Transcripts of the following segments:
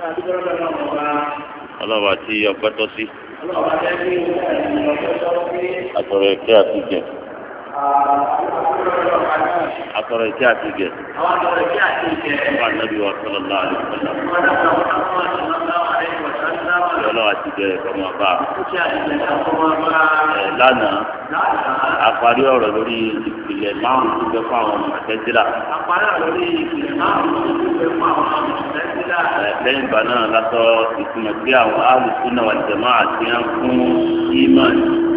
ọlọ́ba tí ọpẹ́ tọ́ sí. àtọ̀rọ̀ ìkẹ́ àti ìgẹ̀. àtọ̀rọ̀ ìkẹ́ àti ìgẹ̀. wà nàbí wa sallallahu alaihi wasallam. ọlọ́wà ti gẹ̀ ẹ̀kọ́ máa bá a. lánàá a parí ọ̀rọ̀ lórí ìpìlẹ̀ márùn-ún tó fẹ́ fún àwọn Mu'tazila. lẹ́yìn ìgbà náà látọ̀ ìtumọ̀ sí àwọn Ahlus Sunnah wal Jamā'ah àti wọn fún ìmán.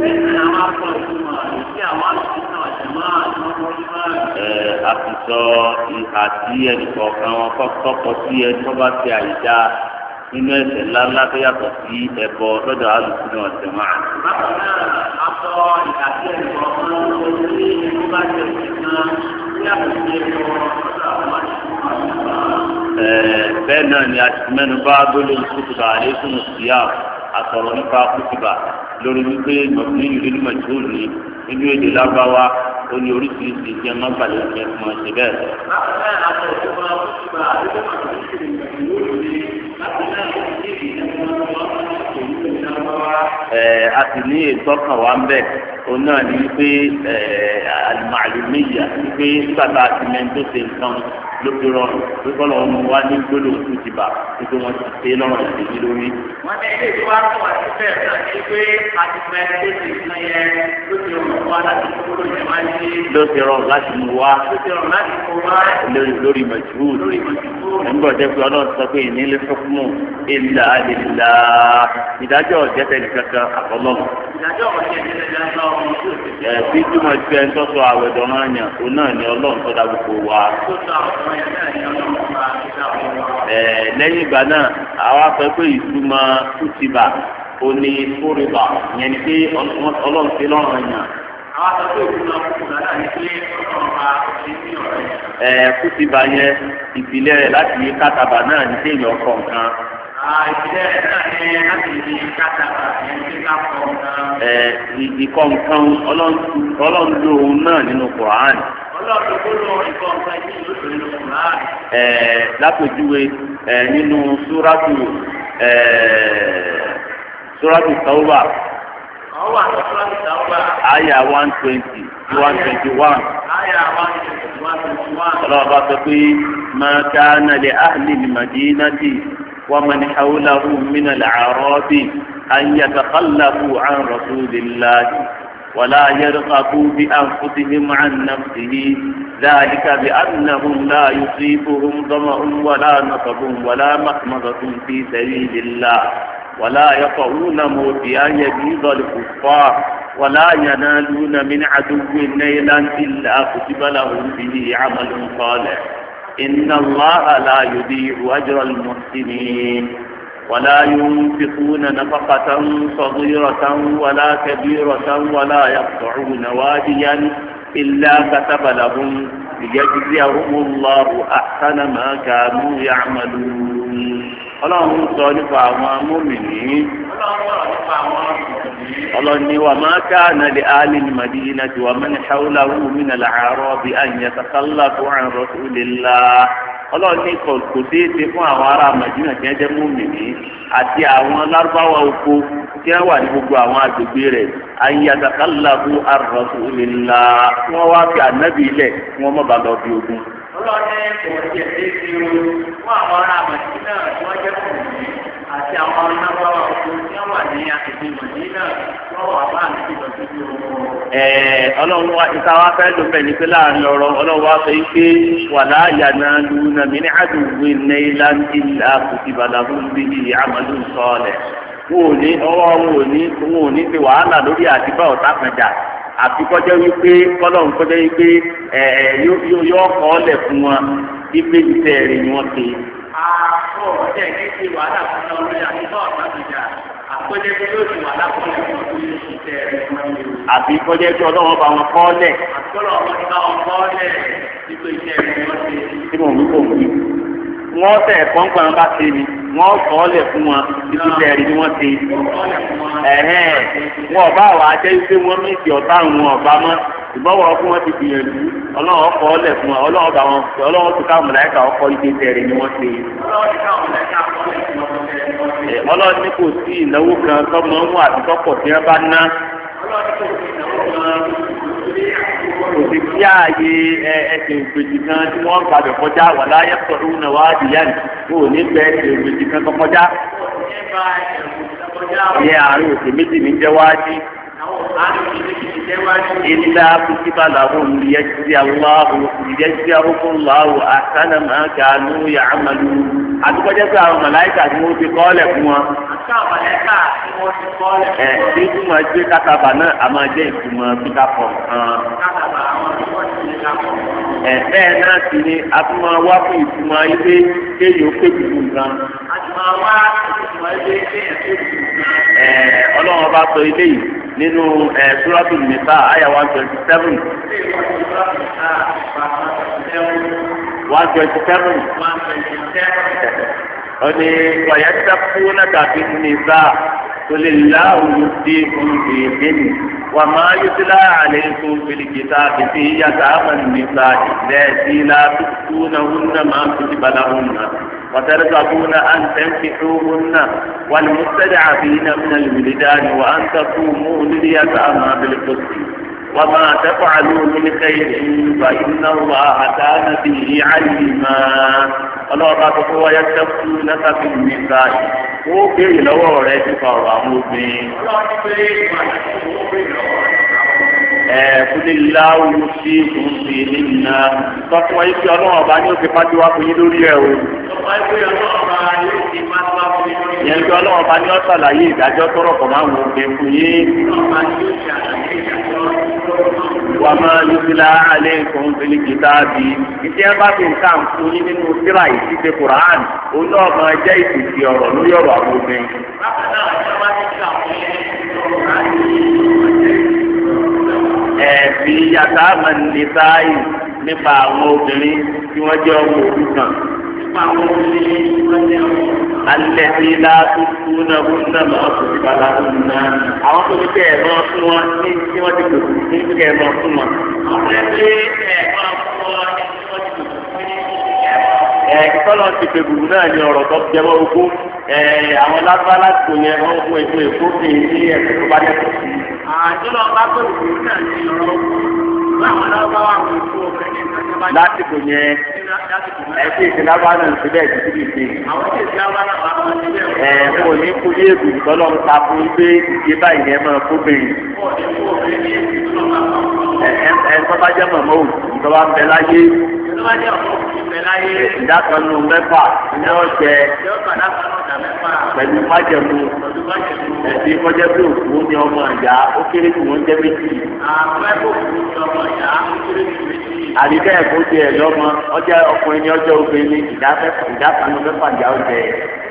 a ti sọ ìhà tí ẹnìkọ̀ọ̀kan wọn kọ́kọ́ sí ẹ tó bá ti àyíká nínú ẹ̀ṣẹ̀ ńláńlá tó yàtọ̀ sí ẹbọ lọ́dọ̀ Ahlus Sunnah wal Jamā'ah. bákan náà a sọ ìhà tí ẹnìkọ̀ọ̀kan wọn sí ẹ tó bá ti àyíká yàtọ̀ sí ẹbọ lọ́dọ̀ àwọn bẹ́ẹ̀ náà ni a ti mẹ́nu bá gbólóhùn kútùbà àlékún síyá àsọ̀rọ̀ nípa kútùbà lórí wípé mọ̀tún ìlú ní mọ̀tún ní nínú èdè lágbáwá ó ní oríṣiríṣi ìjẹ́ mọ́gbàlẹ̀ ìjẹ́ fún ọ̀sẹ̀ bẹ́ẹ̀. a sì ní ìtọ́kàn wa ń bẹ̀ òun náà ní wípé al-ma'lumiyya wípé nígbà tá a ti mẹ́ńtó ṣe nǹkan ló fi rọrùn pé kọ́lọ̀ ọmọ wa ní gbólóhùn tó ti bà wípé wọ́n ti ṣe lọ́rùn ìdílé lórí. wọ́n ní ilé ìwà tó wà síbẹ̀ náà ní pé àtìpẹ́ tó ti sàn yẹn ló ti rọrùn wá láti kúrò yẹn wá sí. ló ti rọrùn láti mú wá. ló ti rọrùn láti mú wá. lórí majhul. nígbà tó pé ọlọ́run sọ pé ìnílẹ̀ hukmu illa lillah ìdájọ́ ọ̀jẹ̀tẹ̀ nìkankan àfọlọ́. ìdájọ́ ọ̀jẹ̀tẹ̀ nìkankan bí túmọ̀ sí ẹni tó sọ àwẹ̀dọ̀ máa yàn òun náà ni ọlọ́run tó dá gbogbo wa. lẹ́yìn ìgbà náà àwa sọ pé ìtumọ̀ kùtìbà òní fúrìbà yẹn ni pé ọlọ́run ti lọ́rùn yàn. àwa sọ pé ìtumọ̀ kùtìbà náà ni pé ọlọ́run bá ti ní ọ̀rẹ́. kùtìbà yẹn ìpìlẹ̀ rẹ̀ láti yí kátàbà náà ní kéèyàn kọ̀ọ̀kan. ìpìlẹ̀ rẹ̀ náà ni láti yí kátàbà yẹn ní kọ̀ọ̀kan. ìkọ̀ nǹkan ọlọ́run ló òun náà nínú Qur'an. ọlọ́run ló lọ ìkọ̀ nǹkan yìí ló lò nínú Qur'an. lápèjúwe nínú súrátù Tawbah. ọwọ́ àti súrátù Tawbah. àyà 120 sí 121. àyà 121. ọlọ́run bá sọ pé ma kana li ahli al-madinati wa man hawlahum min al-a'rabi an yatakhallafu an rasulillahi ولا يرغبوا بأنفسهم عن نفسه ذلك بأنهم لا يصيبهم ظمأ ولا نصب ولا مخمصة في سبيل الله ولا يطعون موطئا يغيظ الكفار ولا ينالون من عدو نيلا إلا كتب لهم به عمل صالح إن الله لا يضيع أجر المحسنين ولا ينفقون نفقة صغيرة ولا كبيرة ولا يقطعون واديا إلا كتب لهم ليجزيهم الله أحسن ما كانوا يعملون. ọlọ́run sọ nípa àwọn mùmínì. ọlọ́run ní wa ma kana li ahli al-madinati wa man hawlahum min al-a'rabi an yatakhallafu an rasulillah. ọlọ́run ní kò déédéé fún àwọn ará Màdínà tí wọ́n jẹ́ mùmínì àti àwọn lárúbáwá oko tí wọ́n wà ní gbogbo àwọn agbègbè rẹ̀ an yatakhallafu an rasulillah wọ́n wá fi ànábì ilẹ̀ kí wọ́n má bàa lọ bí ogun. ọlọ́run kò tiẹ̀ déédéé fún àwọn ará Màdínà tí wọ́n jẹ́ mùmínì àti àwọn lárúbáwá oko tí wọ́n wà ní agbègbè Màdínà tí wọ́n wà bá ànábì lọ sí ogun. ọlọ́run wa ìta wa fẹ́ ló bẹ̀ ní pé láàrin ọ̀rọ̀ ọlọ́run wa fẹ́ pé wàlá yanaluna min aduwwin naylan illa kutiba lahum bihi amalun salih. wọn ò ní fi wàhálà lórí àtibá ọ̀tá kan jà àfi kọjá wípé kọlọ́run kọjá wípé yóò kọ́ ọ́ lẹ̀ fún wọn wípé ìtẹ́ rẹ̀ ni wọ́n ṣe. àwọn ọ̀tẹ̀ ní ti wàhálà fún wọn lórí àtibá ọ̀tá kan jà àpẹẹrẹ pé yóò ti wàhálà fún wọn lórí ìtẹ́ rẹ̀ ni wọ́n ṣe. àbí kọjá pé ọlọ́wọ́ bá wọn kọ́ lẹ̀. wọ́n tẹ̀ kọ́ńpà wọn bá ṣe ni wọ́n kọ́ ọ́ lẹ̀ fún wọn títí tẹ̀rí ni wọ́n ṣe. wọn ọba àwọn ajẹ́ wípé wọ́n méjì ọ̀tá àwọn ọba mọ́ ìgbọ́wọ́ fún wọn ti gbìyànjú ọlọ́wọ́ kọ́ ọ́ lẹ̀ fún wọn ọlọ́wọ́ tó ká mọ̀láyíkà ọkọ̀ ike tẹ̀rí ni wọ́n ṣe. ọlọ́run ní kò sí ìnáwó kan tọ́mọ ń wà àtúntọ́pọ̀ tí wọ́n bá ná. kò sí kí ààyè ẹsẹ̀ ògbèjì kan tí wọ́n gbàgbé kọjá wà láyé sọ̀rọ̀ òun náà wá dìyà ní kò ní bẹ ẹsẹ̀ ògbèjì kan tó kọjá. ìyẹn àárín òkè méjì ní jẹ́ wájú. إلا كتب لهم ليجزي الله أحسن ما كانوا يعملون. àtúkọ̀jẹ́ pé àwọn màláíkà tí wọ́n ti kọ́lẹ̀ fún wọn. bí túmọ̀ gbé kátàbà náà a máa jẹ́ ìtumọ̀ píkàpọ̀ kan. bẹ́ẹ̀ náà sì ni a tún máa wá fún ìtumọ̀ ilé kéèyàn ó pèbí fún nǹkan. ọlọ́run ọba sọ ilé yìí nínú Suratul Nisa àyà 127. 127. Oni ويستفتونك في النساء قل الله يفتيكم فيهن وما يتلى عليكم في الكتاب في يتامى النساء اللاتي لا تؤتونهن ما كتب لهن وترغبون أن تنكحوهن والمستضعفين من الولدان وأن تقوموا لليتامى بالقسط وما تفعلوا من خير فإن الله كان به عليما. الله تعالى ويستفتونك في النساء ó béèrè lọ́wọ́ rẹ̀ nípa ọ̀rọ̀ àwọn obìnrin. Kúlélàwù sí ìkùnsì nínú sọ fún wa yìí pé ọlọ́run ọba ní òkè pàtó wá fún yín lórí ẹ̀ o. Ìyẹn pé ọlọ́run ọba ní ọ̀sàlàyé ìdájọ́ tọrọ kọ̀ máa ń wọ òkè fún yín. Wàmà yusila aleikum fil kitabi. Ìṣe bá fi nǹkan fún yín nínú tírà yìí ti Qur'an. Òun náà máa jẹ́ ìfìsì ọ̀rọ̀ lórí ọ̀rọ̀ àwọn obìnrin. Ẹ̀bí yàtá mẹ́nìtáì nípa àwọn obìnrin tí wọ́n jẹ́ ọmọ òrukàn. Alẹ́ tí láti kú náà fún náà máa kò sí bàbá fún náà. Àwọn tó ní kẹ́ ẹ̀ máa fún wọn ní tí wọ́n ti kòtò ní kẹ́ ẹ̀ máa fún wọn. Ìtọ́lọ́ ti pè gbùgbù náà ní ọ̀rọ̀ tó jẹ́wọ́ ogún. Àwọn lábá láti kò yẹ wọ́n fún ètò èkó fi ní ẹ̀sìn tó bá lẹ́tọ̀ sí. Àjọlọ bá pè gbùgbù náà ní ọ̀rọ̀ ogún. Báwọn lábá wà fún ètò obìnrin lásìkò yẹn ẹsẹ ìsìlábà náà ń síbẹ̀ títí di sí. Mo ní kú ní èbù tọ́lọ́ ń ta fún pé ìdíyẹ báyìí yẹn máa kó bẹ̀rẹ̀. Tó bá jẹ́ mọ̀mọ́ òkú tó bá ń bẹ láyé. Ìdá kan nù mẹ́fà ní ọ̀jẹ̀ pẹ̀lú májẹ̀mú ẹ̀sìn kọjá pé òkú ní ọmọ ìyá ó kéré jù wọ́n jẹ́ méjì. Àdìgẹ́ ẹ̀kọ́ ti ẹ̀ lọ́mọ ọjọ́ ọkùnrin ní ọjọ́ obìnrin ìdá kan nù mẹ́fà ìjà ọ̀jẹ̀.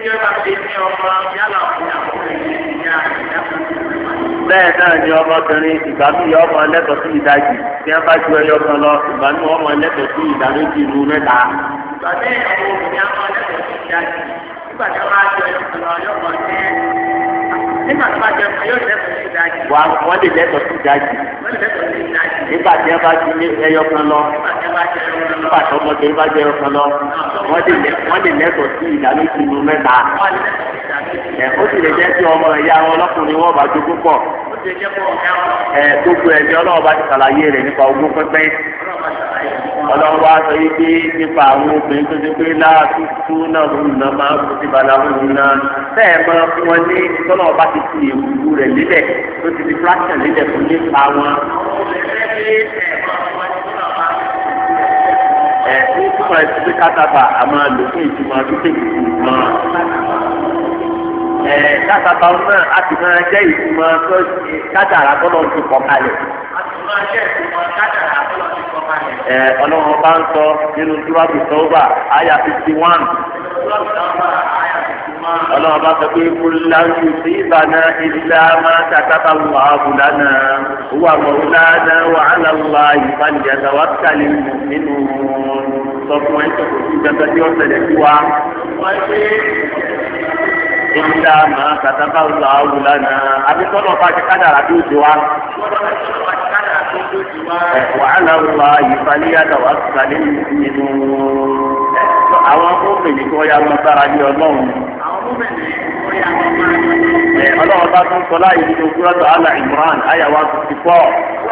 Bẹ́ẹ̀ náà ni ọmọbìnrin ìgbà mi yọ ọmọ ẹlẹ́tọ̀ọ́ sí ìdajì tí wọ́n bá ju ẹyọ kan lọ ìgbà mi ọmọ ẹlẹ́tọ̀ọ́ sí ìdá méjì ìlú mẹ́ta. Ìgbàdé àwọn obìnrin àwọn ẹlẹ́tọ̀ọ́ sí ìdajì nígbà tí wọ́n á jọ ẹyọ kan lọ yọ ọmọ ẹ̀ nígbà tí wọ́n á jọ ẹyọ lẹ́tọ̀ọ́ sí ìdajì. Wọ́n lè lẹ́tọ̀ọ́ sí ìdajì. Nígbà tí wọ́n bá ju ẹyọ kan lọ nígbà tí ọmọdé bá jẹ ẹyọ kan lọ wọ́n lè lẹ́tọ̀ọ́ sí ìdá méjì ìlú mẹ́ta. Ó sì lè jẹ́ kí ọmọ ìyá wọn lọ́kùnrin wọn bá jogún pọ̀. Gbogbo ẹ̀mí ọlọ́run bá ti ṣàlàyé rẹ̀ nípa ogún pẹ́pẹ́. Ọlọ́run wá sọ yìí pé nípa àwọn obìnrin tó ti pé láàtú tú náà ń nà máa kó sí bala ń nà. Bẹ́ẹ̀ máa fún wọn ní tọ́lọ́ ọba ti fi èwúrú rẹ̀ lílẹ̀ tó ti fi fraction lílẹ̀ fún nípa wọn. Ní túmọ̀ ẹ̀sìn pé kátàbà a máa lò fún ìtumọ̀ àdúgbò náà. Kátàbà náà a ti máa jẹ́ ìtumọ̀ tó kádàrá tọ́lọ́ ti kọ̀ kalẹ̀. Ọlọ́run bá ń sọ nínú Súrátù Tawbah àyà 51. Ọlọ́run bá sọ pé lan yusibana illa ma kataba Allahu lana huwa mawlana wa 'ala Allahi falyatawakkalil mu'minun. Sọ fún ẹ tó kò sí dandan tí ó ṣẹlẹ̀ sí wa. Illa ma kataba Allahu lana àbí tọ́lọ̀ bá ti kádàrá tó ti wá. وعلى الله فليتوكل المؤمنون. Àwọn ọmọbìnrin tí wọ́n yá lọ sára ní ọlọ́run. ọlọ́run bá tún sọ láàyè nínú Suratu Al-Imran àyà 154.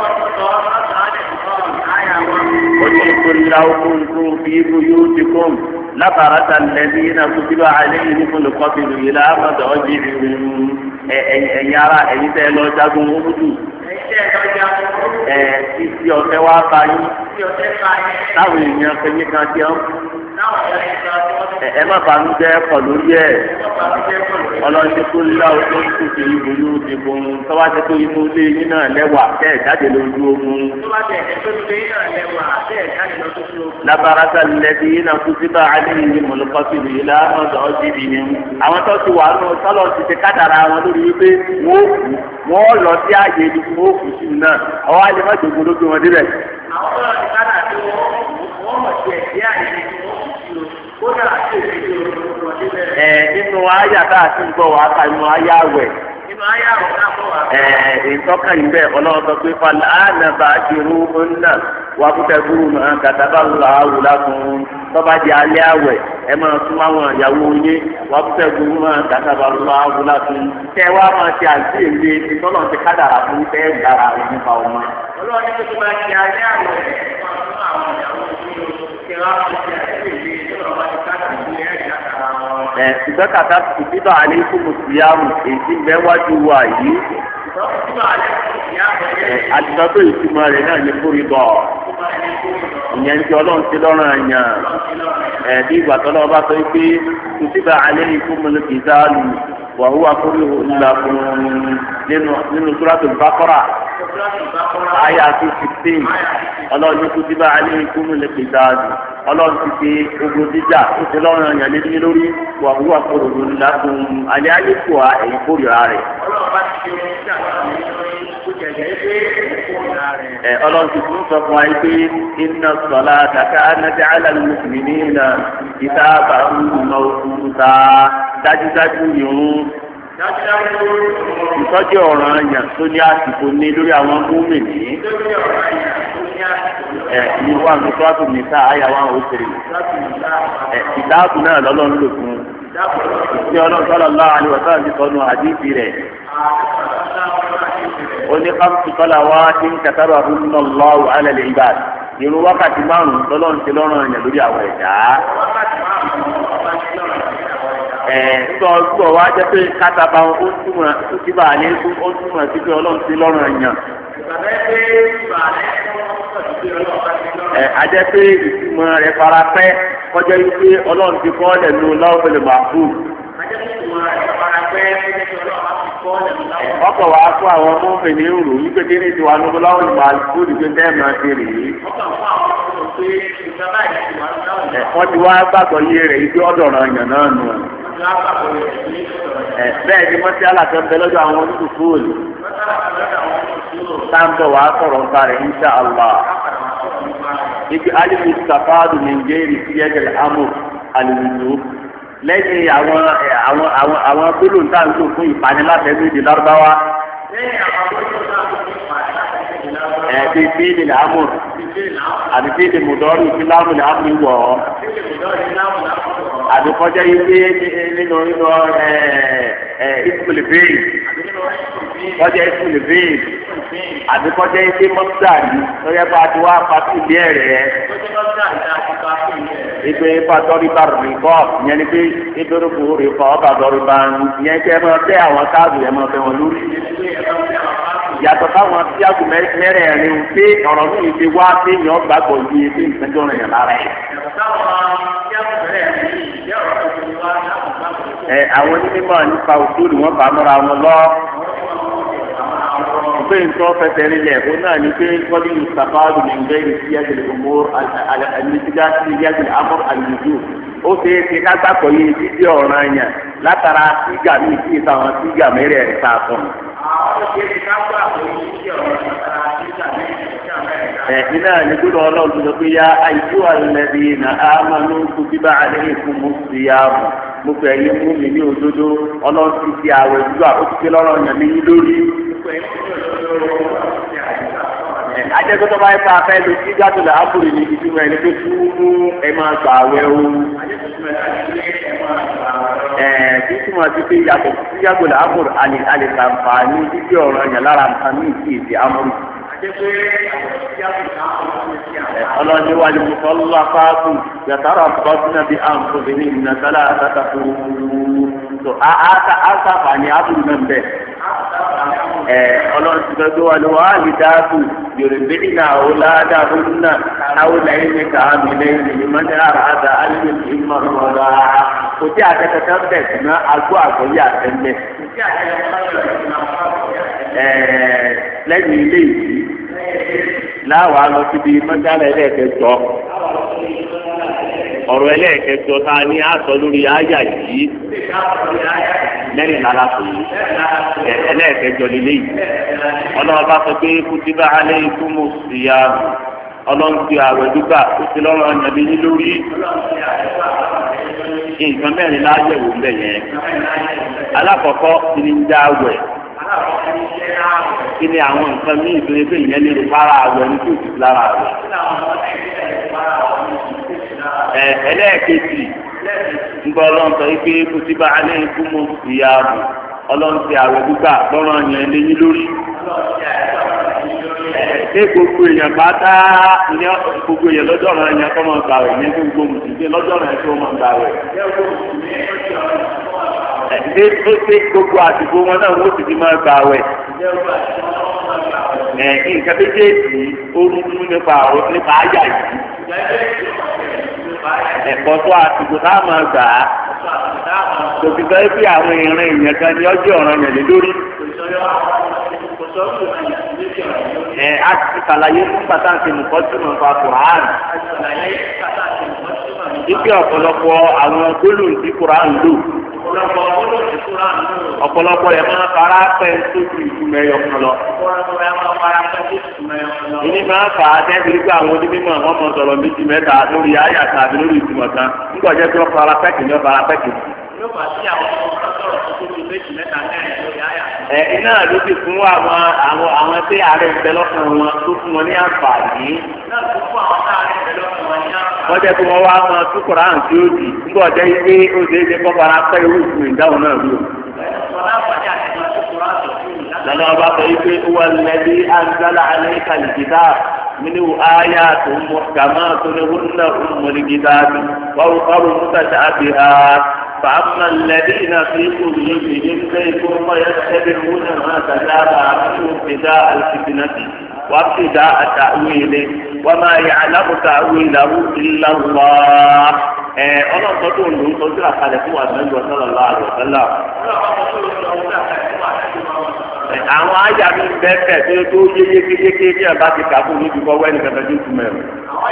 وَإِنْ لَوْ كُنْتُمْ فِي بُيُوتِكُمْ لَبَرَزَ الَّذِينَ كُتِبَ عَلَيْهِمُ الْقَتْلُ إِلَى مَضَاجِعِهِمْ ẹ̀yin ará ẹ̀yin tẹ́ lọ jagun Uhudu ìsì ọ̀tẹ̀ wá bá yín táwọn èèyàn fẹ́yìn kan jẹun ẹ má bàánú jẹ́ pọ̀ lórí ẹ̀ ọlọ́run tó lé àwọn tó ń tètè ìbò yóò ti bọ̀ tọ́wá ti tó inú ilé yín náà lẹ́wà tẹ́ ẹ̀ jáde lójú ogun. labarasa lẹ́bi yín náà kú síbá alẹ́ yìí mọ̀lẹ́kọ́sí yìí lámọ̀dọ̀ ọ̀sìn yìí. àwọn tó ti wà nù sọ́lọ́ ti ti kádàrà wọn lórí wípé wọ́n lọ sí ààyè ibi tí wọ́n kù sí náà àwọn àlè má jòkó ló gbé wọn débẹ̀. àwọn tó lọ sí kádàrà tí wọ́n mọ̀ sí ẹ̀ sí ààyè ibi tí wọ́n kù sí kódà àti èdè nínú àyà tá a ti ń gbọ́ wá ká inú àyà wẹ̀. nínú àyà wẹ̀ náà bọ̀ wá. ìtọ́ka yìí bẹ́ẹ̀ ọlọ́run sọ pé falẹ̀ ànàbà àṣírú ọ̀nà wà kúkẹ́ gúrú náà kàtàbà làwùlà fún tọ́ba di alẹ́ àwẹ̀ ẹ máa súnmọ́ àwọn ìyàwó yín wà kúkẹ́ gúrú náà kàtàbà làwùlà fún tẹ́ wá máa ti àǹtí èlé ìtọ́nà ti kádàrà fún tẹ́ gbàrà nípa ọmọ. ọlọ́run ní kókó máa di alẹ́ àwẹ̀ ṣùgbọ́n kàtà kùtìbà alaykum as-siyam èyí mẹ́wájú wa yìí. àtìgbàgbọ́ ìtumọ̀ rẹ̀ náà ní kórìbọ̀ ìyẹn ti ọlọ́run ti lọ́rùn àyàn bí ìgbà tọ́lọ́ bá sọ pé kùtìbà alaykumul qitalu wa huwa kurhun lakum nínú Suratul Baqara àyà 216 ọlọ́run ní kùtìbà alaykumul qitalu ọlọ́run ti ṣe ogun jíjà ó ti lọ́rùn àyàn lé lórí wà wúwà kurhun lakum alẹ́ ayé kò wá ẹ̀yìn kórìíra rẹ̀. ọlọ́run ti fún sọ fún wa pé inna salata kanat ala al-mu'minina kitaban mawquta dájúdájú yòówù ìtọ́jú ọ̀ràn àyàn tó ní àsìkò ní lórí àwọn mùmínì ní wà ní sọ́ọ̀tù nìta àyà wà ó tèrè ìdáàbò náà lọ́lọ́run lò fún ìṣe ọlọ́run sallallahu alaihi wasallam ti sọnù àdìsí rẹ̀ ó ní káfíńtì kọ́lá wá tí ń kàtàrà Allahu ala al-ibad ìrun wákàtí márùn-ún lọ́lọ́run ti lọ́rùn àyàn lórí àwọn ẹ̀dá. Sọ wá jẹ́ pé kátàbà ó túmọ̀ síbà ní ó túmọ̀ sí pé ọlọ́run ti lọ́rùn àyàn. Ajẹ́ pé ìtumọ̀ rẹ̀ fara pẹ́ kọjá yìí pé ọlọ́run ti kọ́ lẹ́nu Lawhul Mahfuz. ọkọ̀ wa kó àwọn mọ́fẹ̀ ní òrò wípé kí ní tiwa lọ́wọ́ Lawhul Mahfuz ní pé bẹ́ẹ̀ máa ṣe rèé. wọ́n ti wá gbàgbọ́ yé rẹ̀ yìí pé ọ̀dọ̀ràn àyàn náà nù. bẹ́ẹ̀ ni wọ́n ti alàkẹ́ bẹ lọ́dọ̀ àwọn oníṣòfóòlù. sáńbọ̀ wà á sọ̀rọ̀ nǹkan rẹ̀ insha Allah. ibi alifu sàfáàdù nìjẹ́rì sí ẹ̀jẹ̀ amú àlùmíjò lẹ́yìn àwọn gbólóhùn tá à ń lò fún ìpanilátẹ̀lú èdè lárúbáwá. bí fíìlì làámù àbí fíìlì mùdọ́rì fílámù làámù wọ̀ ọ́ àbí kọjá yìí pé nínú ìsúlẹ̀ bẹ́ẹ̀ kọjá ìsúlẹ̀ bẹ́ẹ̀ àbí kọjá yìí pé mọ́tàrí lọ́yẹ́ bá ti wá pàtó ìdí ẹ̀rẹ́ ìpè pàtọ́rìbà rìkọ́ ìyẹn ni pé ìdórókò rìkọ́ pàtọ́rìbà ìyẹn kẹ́ ẹ máa fẹ́ àwọn káàdù ẹ máa fẹ́ wọn lórí. yàtọ̀ táwọn tí a kò mẹ́rẹ̀ẹ̀rin pé ọ̀rọ̀ mi ti wá pé yàn gbàgbọ́ yìí pé ìpẹ́jọ́ rẹ̀ yàn lára ẹ̀. àwọn onímọ̀ nípa òṣèlú wọn bá mọ́ra wọn lọ. pé nǹkan fẹsẹ̀ rinlẹ̀ ó náà ní pé kọ́lí ìsàfáàlù ní ìgbẹ́rì sí ẹ̀jẹ̀ ọmọ àlùmítígá sí ẹ̀jẹ̀ amọ̀ àlùmíjú. ó ṣe é ṣe ká gbàgbọ́ yìí títí ọ̀ràn yẹn látara sígà ní ìsí ìtàwọn sígà mẹ́rẹ̀ẹ̀rin tá a sọ. iná nígbàdàn ọlọ́run tó sọ pé yá àìsí àlẹ́bí na ámánú kutiba alaykumus siyam mo fẹ́ yín mú mi ní òdodo ọlọ́run ti fi àwẹ̀ dúdú àkókò lọ́rọ̀ yàn mí yín lórí. ajẹ́gbẹ́tọ́ bá yẹ ká fẹ́ lo sí gàdúrà ábùrì ní ìdúró ẹni pé túmú ẹ máa gbà àwẹ̀ o. Bí túmọ̀ sí pé yàtọ̀ sí yàgòlè amúrù àlìkàǹfààní títí ọ̀rọ̀ yẹn lára nǹkan ní ìdí èdè amúrù. Ọlọ́ni wà ní mùsọ̀lá fáàkù yàtàrà bọ́sùnà bí àǹfọ̀bìnrin ìnàsálà àtàkùn tó àṣàfààní amúrù náà bẹ̀. Ọlọ́run ti gbẹ́gbẹ́ wà lọ́wọ́ àlìdáàbù yorùbá ọ̀làdàbùnà àwòlẹ́yìn kàámi lẹ́yìn ìmọ̀lẹ́ àràdà alẹ́ ìmọ̀lọ́lá. Kò tí àtẹ̀tẹ̀ bẹ̀ sínú agbó àgbọ̀yé àtẹ̀lẹ̀. Lẹ́yìn ilé yìí láwàá lọ síbi mọ́tálẹ̀ ẹlẹ́ẹ̀kẹjọ. Ọ̀rọ̀ ẹlẹ́ẹ̀kẹjọ ta ni a sọ lórí àyà yìí. Lẹ́yìn lára kò yí ẹlẹ́ẹ̀kẹjọ lílé yìí ọlọ́run bá sọ pé kutiba alaykumus siyam ọlọ́run ti àwẹ̀ dúgbà ó ti lọ́rọ̀ ọ̀nàbí yín lórí nǹkan mẹ́rin láyẹ̀wò ńbẹ̀ yẹn alákọ̀ọ́kọ́ ti ní dá àwẹ̀ kí ni àwọn nǹkan míì tó yẹ pé ìyẹn lè fara àwẹ̀ ní kí òtún lára àwẹ̀ ẹlẹ́ẹ̀kejì ńgbọ́ ọlọ́run sọ pé kutiba alaykumus siyam ọlọ́run ti àwẹ̀ gbígbà lọ́rọ̀ yẹn léyìn lórí. Ṣé gbogbo èèyàn bá dá ní gbogbo èèyàn lọ́jọ́ ọ̀rọ̀ yẹn kọ́ máa gbà wẹ̀ ní gbogbo mùsùlùmí lọ́jọ́ ọ̀rọ̀ yẹn tó máa gbà wẹ̀. Ṣé gbogbo àdìgbò wọn náà wọ́n sì ti máa gbà wẹ̀. Nǹkan méjèèjì ó rúdú nípa àyà yìí. Ẹ̀kọ́ tó àtìgbò tá a máa gbà á. Tòbí sọ pé àwọn ìran èèyàn kan ní ọjọ́ ọ̀ràn yẹn lé lórí. A ti ṣàlàyé fún pàtàkì nǹkan tí mo fa Quran. Ibi ọ̀pọ̀lọpọ̀ àwọn gbólóhùn tí Quran lò. Ọ̀pọ̀lọpọ̀ yẹn máa fara pẹ́ tó ju ìtumọ̀ ẹyọ kan lọ. Ìní máa fà á tẹ́sí pé àwọn onímọ̀ wọn mọ̀ sọ̀rọ̀ méjì mẹ́ta lórí àyà tàbí lórí ìtumọ̀ kan. Nígbà jẹ́ pé wọ́n fara pẹ́kì ní ọ̀fara pẹ́kì. Iná ló ti fún àwọn tí ààrẹ ń bẹ lọ́kàn wọn tó fún wọn ní àǹfààní. Wọ́n jẹ́ kí wọ́n wá máa tú Kùránì tí ó dì nígbà ọjọ́ ilé ó ṣe é ṣe kọ́ fara pẹ́ irú ìtumọ̀ ìdáhùn náà lò. Lọ́nà ọba sọ wípé wọ́n lẹ́bí anzala alayka al-kitab minhu ayatun muhkamatun hunna ummul kitab wa ukharu mutashabihat. فأما الذين في قلوبهم زيغ فيتبعون ما تشابه منه ابتداء الفتنة وابتداء تأويله وما يعلم تأويله إلا الله. ọlọ́run tó tó ń lò ó tọ́jú àkàlẹ̀ fún àgbẹ̀jọ sallallahu alaihi wasallam. Àwọn àyà mi bẹ́ẹ̀ tó yé yékéyéké bí ẹ̀ bá ti kà fún níbi kọ́ wẹ́ẹ̀nì kẹfẹ́ tó tún mẹ́rin.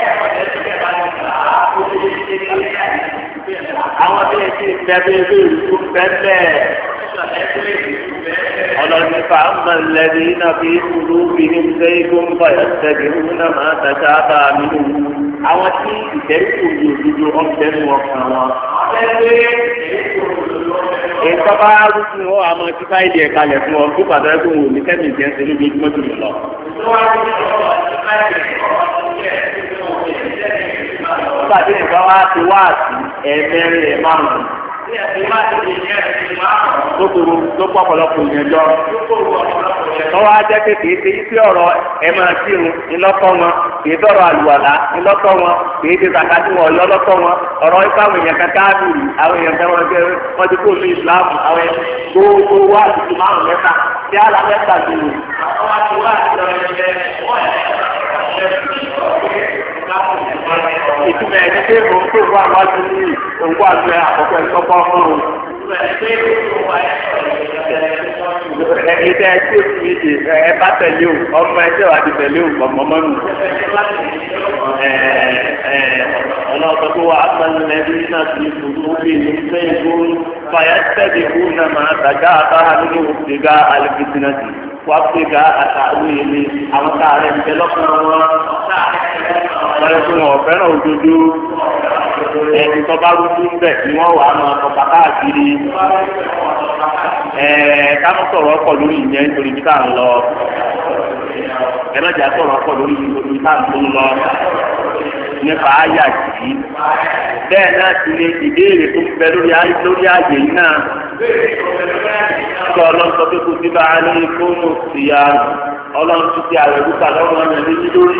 Àwọn bí ẹ ti bẹ́ẹ̀ ìlú bẹ́ẹ̀ ọlọ́ni fa ama lẹ́ni iná fi kúrú bí ní sẹ́yìn báyọ̀ sẹ́yìn náà máa tẹ̀sẹ̀ àbá mi nù. Àwọn tí ìtẹ́sí òdodo ọ̀fẹ́ nu ọkàn wọn. Ètò bá rúkú wọn àmọ́ tí káyìdì ẹ̀ka lẹ̀ fún ọ tó pàtàkì kó wò ní kẹ́mì jẹ́ ṣe lójú ojúmọ́ tó lọ. Nígbà tí nǹkan wá ti wá àti ẹ̀ẹ́mẹ́rin ẹ̀ márùn-ún. Tó pọ̀ ọ̀pọ̀lọpọ̀ ìyẹn jọ. Tọ́wọ́ ajẹ́ kékeré ṣe yí sí ọ̀rọ̀ ẹ̀ máa kírun ńlọ́tọ́ wọn, kì í dọ̀rọ̀ àlùwàlá ńlọ́tọ́ wọn, kì í ti sàkájú wọn ọ̀yọ́ lọ́tọ́ wọn, ọ̀rọ̀ ipá àwọn èèyàn kan káàdùrù, àwọn èèyàn kan wọ́n ti kó ní ìsìláàmù, àwọn èèyàn gbogbo wá àtúntò márùn mẹ́ta, tí àlà mẹ́ta ti wù. Ìtumọ̀ ẹni pé mo ń tó fún àwọn àti ní òǹkó àti àkọ́kọ́ ìtọ́kọ́ fún un. Ẹni tẹ́ ẹ tí ó fi ìdè ẹ bá tẹ̀lé o, ọmọ ẹ tẹ́ wà ti tẹ̀lé o, ọmọ mọ́nu. Ọlọ́ọ̀tọ́ tó wà á gbọ́n lẹ́bí náà ti fòtó bí ní sẹ́yìn fàyà tẹ̀lé fún náà máa tàgá àbára nínú ìgbà àlùfíìsínàtì. Wàá pè ká àtàwé ilé àwọn káàrẹ̀ ń bẹ lọ́kàn wọn. Wọ́n fún wọn fẹ́ràn òdodo. Ẹni tó bá rúdú ń bẹ̀ ni wọ́n wà á máa kọ́ káàkiri. Ká mọ́ sọ̀rọ̀ ọkọ̀ lórí ìyẹn nítorí bí táà ń lọ. Ẹ má jà sọ̀rọ̀ ọkọ̀ lórí ìyẹn nítorí bí táà ń lọ. nípa àyà yìí bẹ́ẹ̀ náà sì ni ìbéèrè tó ń bẹ lórí ààyè yìí náà kí ọlọ́run sọ pé kò sí bá a ní fóònù sí ya ọlọ́run tún ti àwẹ̀ gbígbà lọ́rùn ọ̀nà níbi lórí.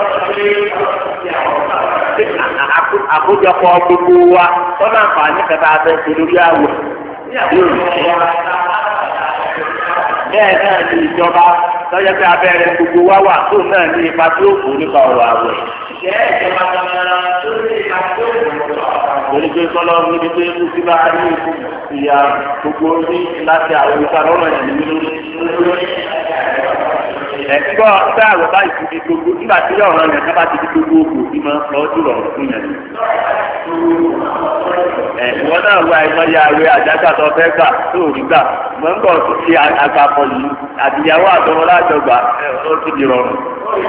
àkójọpọ̀ gbogbo wa tọ́lá àǹfààní kẹta abẹ́sẹ̀ lórí àwẹ̀ bẹ́ẹ̀ náà ni ìjọba lọ́jọ́ pé abẹ́rẹ́ gbogbo wa wà tó náà ní ipa tí ó kù nípa ọ̀rọ̀ àwẹ̀. Torí pé kọ́lọ́ níbi pé kú sí bá a ní ikú ìyá gbogbo ní láti àwọn ìta lọ́rọ̀ ẹ̀ nínú lórí. Ẹ̀gbọ́n bá àwọ̀ bá ìfúdi gbogbo nígbà tí ọ̀rọ̀ yẹn ká bá ti di gbogbo òkú tí máa ń sọ ọ́ jùlọ fún yẹn. Ìwọ náà wá ìmọ̀ya àwẹ̀ àjágbà tó fẹ́ gbà tó rí gbà mọ̀ńgọ̀ tó ti àgbàpọ̀ yìí àtìyàwó àtọwọ́ lájọgbà ó ti di rọrùn.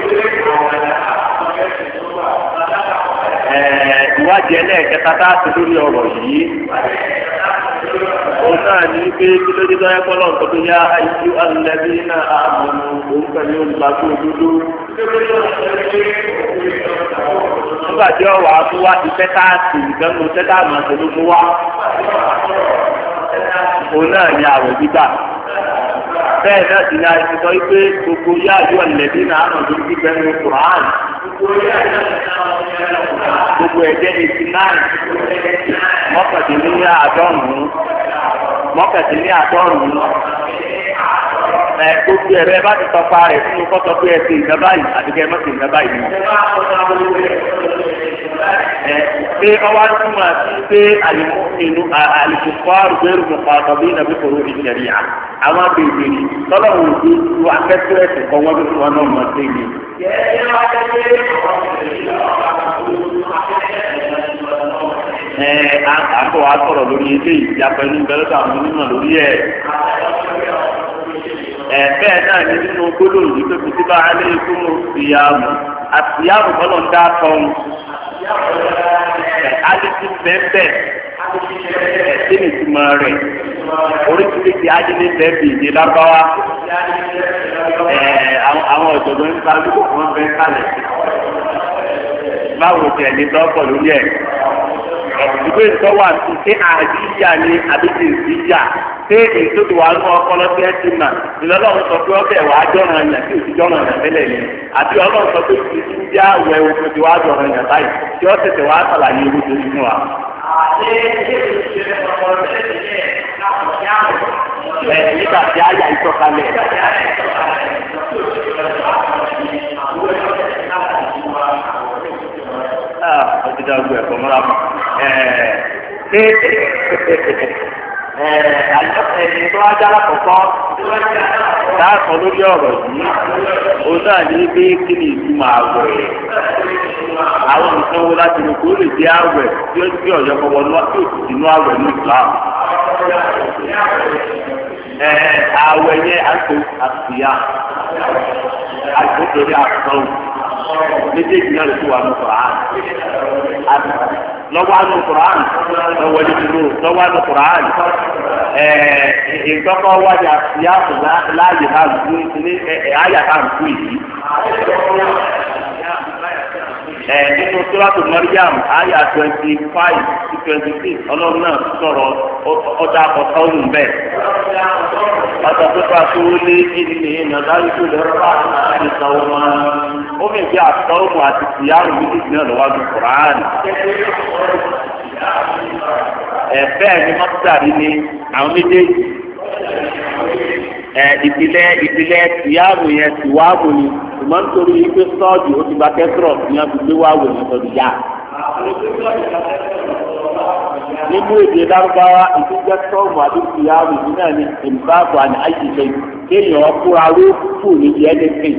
Ìwádìí ẹlẹ́ẹ̀kẹta tá a ti lórí ọ̀rọ̀ yìí òun náà ní pé kí ló dé lọ́yẹ́ kọ́ lọ́n tó tó yá ayé alẹ́bí náà àmọ́nù òun pẹ̀lú olùgbàgbọ́ òdodo. Nígbà tí ọ̀rọ̀ àtúwá ti fẹ́ káàkiri ìgbẹ́nu tẹ́tà àmọ́ tó ló mú wá òun náà ní àwẹ̀ gbígbà. Bẹ́ẹ̀ náà sì ni a ti sọ pé gbogbo yá ayé alẹ́bí náà àmọ́nù tó ti bẹ́ẹ̀ Qur'an. Gbogbo ẹ̀jẹ̀ 89 mọ́kàndínláàádọ́rùn-ún gbogbo ẹ̀rẹ́ bá ti tọpa rẹ̀ fún kọ́tọ́ pé ẹ ti ìgbà báyìí àti kẹ́ ẹ mọ́tò ìgbà báyìí ni. Pé ọwọ́ túmọ̀ sí pé àlùkùkọ́ àrùbẹ́rù mọ̀kọ́ àtọ̀bí nàbí kòrò ìṣẹ̀rí à àwọn abèbèrè tọ́lọ́wọ́ òdu lu akẹ́kọ̀ọ́ ẹ̀sìn kan wọ́n bí wọn náà mọ̀ sí ni. Àbọ̀ wa sọ̀rọ̀ lórí ilé ìyàpẹ̀ ní bẹ́lẹ́dà àwọn onímọ̀ lórí ẹ̀. Bẹ́ẹ̀ náà ní nínú gbólóhùn yìí pé kò sí bá alẹ́ ikú mọ̀ síyàmù àtìyàmù kọ́lọ̀ ń dá tọ́hún. Adìsí bẹ́ẹ̀ kí ni ìtumọ̀ rẹ̀? Oríṣiríṣi adìsí bẹ́ẹ̀ bì ní lábáwá. Àwọn ọ̀jọ̀gbọ́n ń ta lóko fún wọn bẹ́ẹ̀ kálẹ̀. Báwo tiẹ̀ ní lọ́pọ̀ lórí ẹ̀? Ìwé ìtọ́wà ti ṣe àdíyà ni àbíkí ìdíyà ṣé èso tó wà lọ́wọ́ ọpọlọ tí ẹ ti mà ìlọ́lọ́run sọ pé ọbẹ̀ wàá jọ̀ràn yàn tí òsì jọ̀ràn yàn tẹ́lẹ̀ ni àbí ọlọ́run sọ pé ìdí ń já wẹ̀ òfin tí wàá jọ̀ràn yàn báyìí tí ó tẹ̀sẹ̀ wàá sàlàyé ewu tó fún wa. Nígbà tí àyà ìtọ́kalẹ̀. Ọtí dá gbé ẹ̀kọ́ mọ́ra mọ́. Ẹni tó wá jára kọ̀kọ́ dáàkọ́ lórí ọ̀rọ̀ yìí, òun náà ní bí kí ni ìtumọ̀ àwẹ̀. Àwọn nǹkan wo láti lè kó lè dé àwẹ̀ tí ó ti ọ̀yọ́ kọ́wọ́ lọ́wọ́ tí ó sì sínú àwẹ̀ ní Islam. Àwẹ̀ yẹn àti àṣìyá àti nítorí àtọ́wò méjèèjì náà lè tó wà ní Quran lọ́wọ́ àánú Quran lọ́wọ́ àánú Quran ìtọ́kọ̀ wájà síyáàfù láàyè náà ní àyà náà ń kú yìí. Nínú Suratu Maryam àyà 25 sí 26 ọlọ́run náà sọ̀rọ̀ ọjà àkọ́kọ́ ọ̀hún bẹ́ẹ̀. Ọjà tó bá tó lé ilé nàdárí tó lè rà ní sàwọn ó fi jẹ́ àtọ́wò àti ìyáàrú méjèèjì náà lọ́wọ́ ní Kùránì. Bẹ́ẹ̀ ni mọ́tàrí ni àwọn méjèèjì. Ìpìlẹ̀ ìyáàrú yẹn ti wáàbò ni ṣùgbọ́n nítorí pé sọ́ọ̀dì ó ti gba kẹ́sìrọ̀ ní ọdún gbé wáwò ní ọdún yá. Nínú èdè Lárúbáwá ìdíjẹ́ sọ́ọ̀mù àdúgbò ìyáàrú yìí náà ni ìbáàbò àti àyíṣe kéèyàn ọkùnrin aró kù ní ẹlẹ́sìn.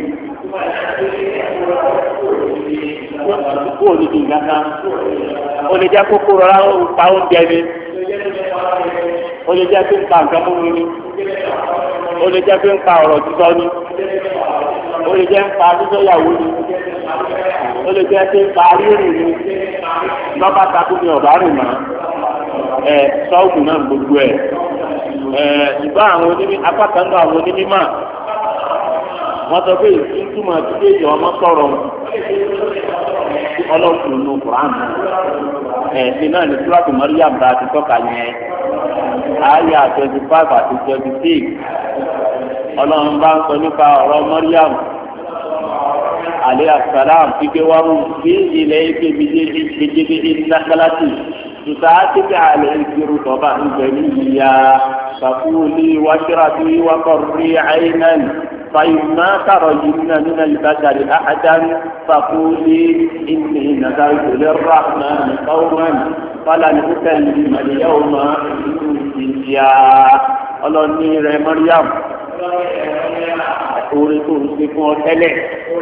Kó o ní kí n gàgà. O lè jẹ́ kókó rọra pa oúnjẹ ni. O lè jẹ́ pé ń pa nǹkan mú mi ni. O lè jẹ́ pé ń pa ọ̀rọ̀ sísọ ni. O lè jẹ́ ń pa sísọ́yàwó ni. O lè jẹ́ pé ń pa rírìn ni. Lọ́ba takú ni ọ̀bá rìn mọ́. Sọ́ọ̀gù náà gbogbo ẹ̀. Ṣùgbọ́n àwọn apá kan náà àwọn onímọ̀ wọ́n sọ pé ìtumọ̀ tí kéèyàn ọmọ sọ̀rọ̀ ọlọ́run nù Quran ẹ̀sìn náà ní Suratu Maryam bá ti tọ́ka yẹn àyà 25 àti 26 ọlọ́run bá ń sọ nípa ọ̀rọ̀ Maryam alayhi salam kíkẹ́ wá mú bí ilẹ̀ ike bíjẹ́bí nàkàlàtì tùtàtìkì àlẹ́ ìkírù tọ́ba ìgbẹ̀lìyà fàkúlì wàṣíràtì wàkọ̀rí àyínàn فإما ترجمن من البشر أحدا فقولي إني نذرت للرحمن قوما فلن أكلم اليوم إنسيا ọlọ́ni rẹ̀ Maryam orí tó ń ṣe fún ọ tẹ́lẹ̀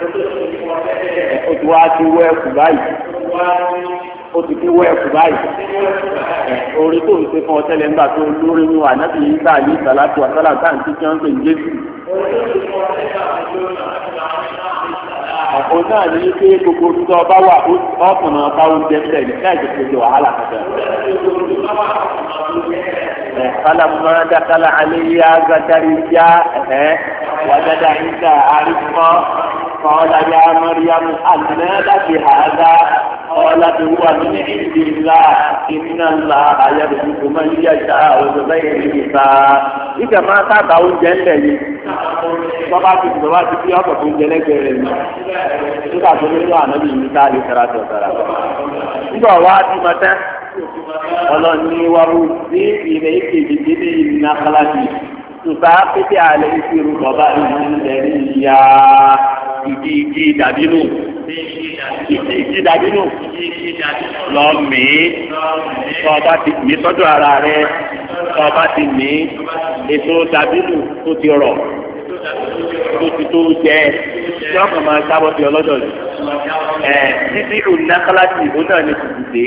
ó ti wá ti wọ ẹ̀kú báyìí ó ti fi wọ ẹ̀kú báyìí orí tó ń ṣe fún ọ tẹ́lẹ̀ nígbà tó lórí ní wà náà yìí bá yìí sàlátù àsálà táǹtì tí wọ́n ń pè ní Jésù. Ọ̀pọ̀ náà ní pé gbogbo orúkọ ọba wà ọkùnrin ọba oúnjẹ tẹ̀ ní káàkiri tó ṣe wàhálà kankan. فلما دخل عليها زكريا وجد عندها رزقا قال يا مريم أنى لك هذا قالت هو من عند الله إن الله يرزق من يشاء بغير حساب. إذا ما تعطوا الجنة bọ́bá ti fi ọkọ̀ tó ń jẹ lẹ́gbẹ̀ẹ́ rẹ̀ ní nígbà tó ní wà náà bí i níta lè tẹ̀ra tó tẹ̀ra. nígbà wá ti mọ tẹ́ ọlọ́ni wa rú sí ilẹ̀ ìkejì tí ní ìrìnà kálásì tùtà pété àlẹ́ ìṣirò bọ́bá ìrìnlẹ̀ ìyá ìdí dàbínú ìdí dàbínú lọ mí tọ́ba ti mí tọ́jú ara rẹ̀ tọ́ba ti mí ètò dàbínú tó ti rọ̀ tó ti tó jẹ tí ọkàn máa sábọ sí ọlọ́dọ̀ yìí títí ònàkálàtì ìbò náà ní kùkùté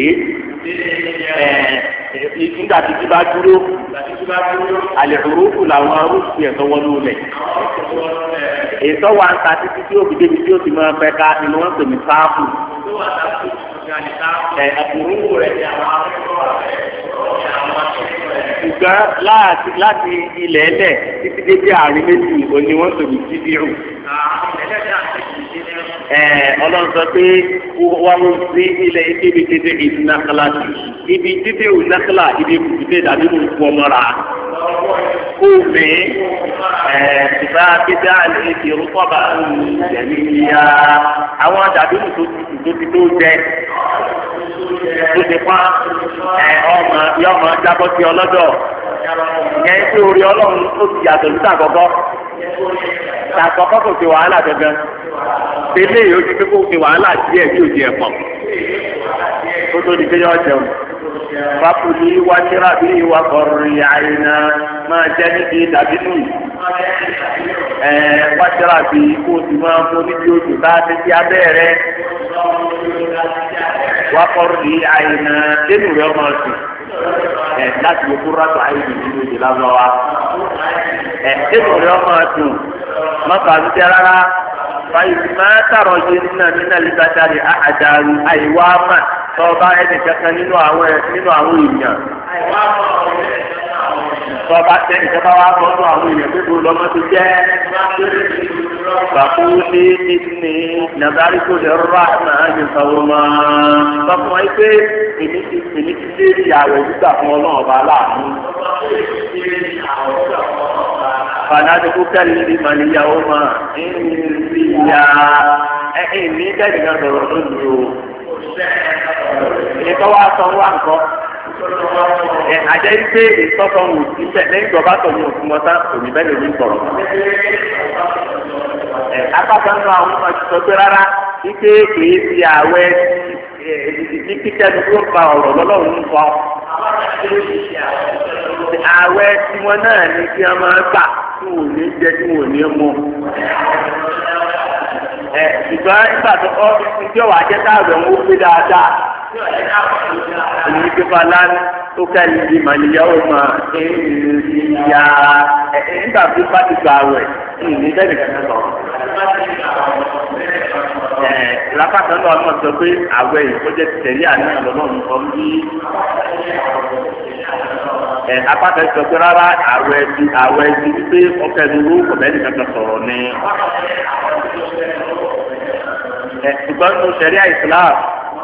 nígbà títí bá dúró àlè òrókù làwọn arúgbó ẹ̀tọ́ wọnú lẹ̀ ètò wa ń ta títí tí òbí débi tí ó ti máa fẹ́ ká inú wọn pè ní sáàpù àbúrò rẹ̀ ní àwọn akẹ́kọ̀ọ́ ṣùgbọ́n láti ilẹ̀ ẹlẹ̀ títí dé bí àárín méjì òní wọ́n tòbi síbírù. Ọlọ́run sọ pé wọ́n mú sí ilẹ̀ ibi títí ìlú nákàlá ibi títí ìlú nákàlá ibi kùtùté dàbí mú fún ọmọ rà. Kóòmé ìbá bídá lè fi rúkọ́bà jẹ̀mí ya àwọn dàbí mú tó ti tó jẹ tó ti pa ọmọ jábọ́ sí ọlọ́dọ̀ yẹn tí orí ọlọ́run ó ti yàtọ̀ sí tàkọ́kọ́ tàkọ́kọ́ kò ti wàhálà gangan tẹ́lẹ̀ yóò ti pé kó ti wàhálà díẹ̀ tí ò di ẹ̀pọ̀ tó tó di pé yọ jẹun fapuli wáṣírà bí ìwà kọrin àyìnà máa jẹ́ níbi dàbínú wáṣírà bí kó o ti máa fún níbi oṣù bá ti di abẹ́rẹ́ wákọrin àyìnà dénú rẹ̀ ọmọ ọ̀sìn láti lè kúrò àtọ̀ àyè nínú ìdílé lọ́wọ́ dénú rẹ̀ ọmọ ọ̀sìn mọ́tò àti rárá báyìí máa tààrọ̀ yé nínú ìbátàrí àjàrú àìwá mà tọ́ba ẹnì kankan nínú àwọn èèyàn tọ́ba tẹ́nì kankan wá fọ́nú àwọn èèyàn pé kó lọ́mọ tó jẹ́ bàbá ní ní nàzárí kò lè rà náà ní sọ̀rọ̀ mọ́ sọ́kùn wáyé pé èmi ti dé ìyàwó nígbà fún ọlọ́run ọba aláàánú. Fànàdùkú kẹ́lí ní màlíyàwó máa ń ya ní kẹ́nìkan sọ̀rọ̀ lónìí o. Ètò wa sọ wá nǹkan. Àjẹ́ ipé ìtọ́sọ̀ wò sí bẹ́ẹ̀ lẹ́yìn tó bá sọ ní òfin mọ́tá òní bẹ́ẹ̀ lórí sọ̀rọ̀. Apákan náà àwọn ọmọ ti sọ pé rárá ike kìí fi àwẹ̀ ní kíkẹ́ ní kó fa ọ̀rọ̀ lọ́lọ́run ń kọ́. Àwẹ̀ tiwọn náà ní kí wọ́n máa gbà tí wọ́n ò ní jẹ tí wọ́n ò ní mú. Ṣùgbọ́n nígbà tó kọ́ ìjọ wà jẹ́ káàbẹ̀ ń wó pé dáadáa. Èyí ti fa lánà tó kẹ́lí di màlìyàwó mà ń ya nígbà tó bá ti gbà wẹ̀ ní bẹ́ẹ̀ nìkan sọ̀rọ̀. Lápákan náà wọ́n sọ pé àwẹ̀ ìkọ́jẹ́ ti tẹ̀lé àná lọ́nà nǹkan bí. Apákan sọ pé rárá àwẹ̀ ti wípé ọkẹ́ ìdúró kò bẹ́ẹ̀ nìkan sọ̀rọ̀ ni. Ṣùgbọ́n nínú ṣẹ̀ríà Islam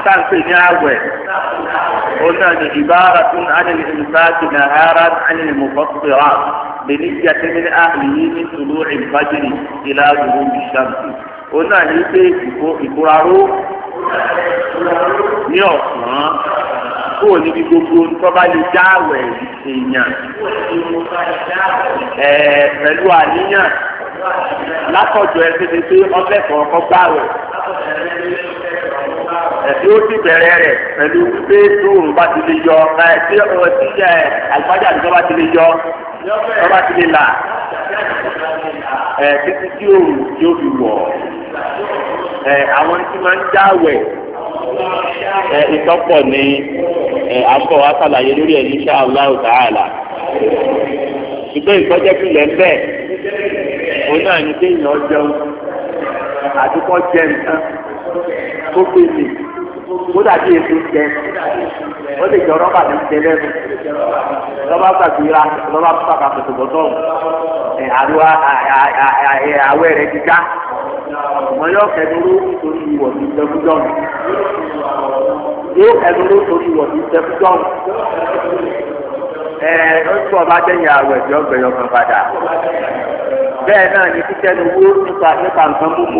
táǹpì ní àwẹ̀ ó náà ní ìbára tún ánìlì ìmùsáàkì náà ara ánìlì mùfọ́sọ̀rọ̀ bẹ̀ni ìyàtẹ̀ ní àhìlì yìí ní tùlú ìfàjìrì ìlà àdúgbò ìṣàmùsì ó náà ní pé ìkóraró ní ọ̀sán kó o níbi gbogbo tọ́ba lè já àwẹ̀ èèyàn pẹ̀lú àníyàn látọ̀jọ́ ẹ tètè pé ọbẹ̀ kọ̀ọ̀kan gbà rẹ̀ ẹ̀sìn ó ti bẹ̀rẹ̀ rẹ̀ pẹ̀lú pé tóòrùn bá ti lè yọ tí àgbájá àti tọ́ba ti lè yọ tọ́ba ti lè là títí tí òòrùn tí ó fi wọ̀ àwọn tí máa ń já àwẹ̀ ìtọ́pọ̀ ní àbọ̀ wa ṣàlàyé lórí ẹ̀ insha Allah ta'ala ṣùgbọ́n ìtọ́jẹ́pìlẹ̀ ń bẹ̀ òun náà ní kéèyàn jẹun àdúgbò jẹ nǹkan tó gbèsè kó dàbí èso jẹ ó lè jẹ rọ́bà tó jẹ lẹ́nu lọ́ba gbàgbéra lọ́ba pàpà pẹ̀tùbọ̀tọ̀ àríwá àwẹ̀ rẹ̀ ti já wọn yóò kẹdúró nítorí ìwọ̀ ní ìjẹkújọ́nù yóò kẹdúró nítorí ìwọ̀ ní ìjẹkújọ́nù oṣù ọba jẹ́yìn àwẹ̀ tí ọgbẹ̀yọ̀ kan padà bẹ́ẹ̀ náà ní kíkẹ́nu owó nípa nǹkan mímu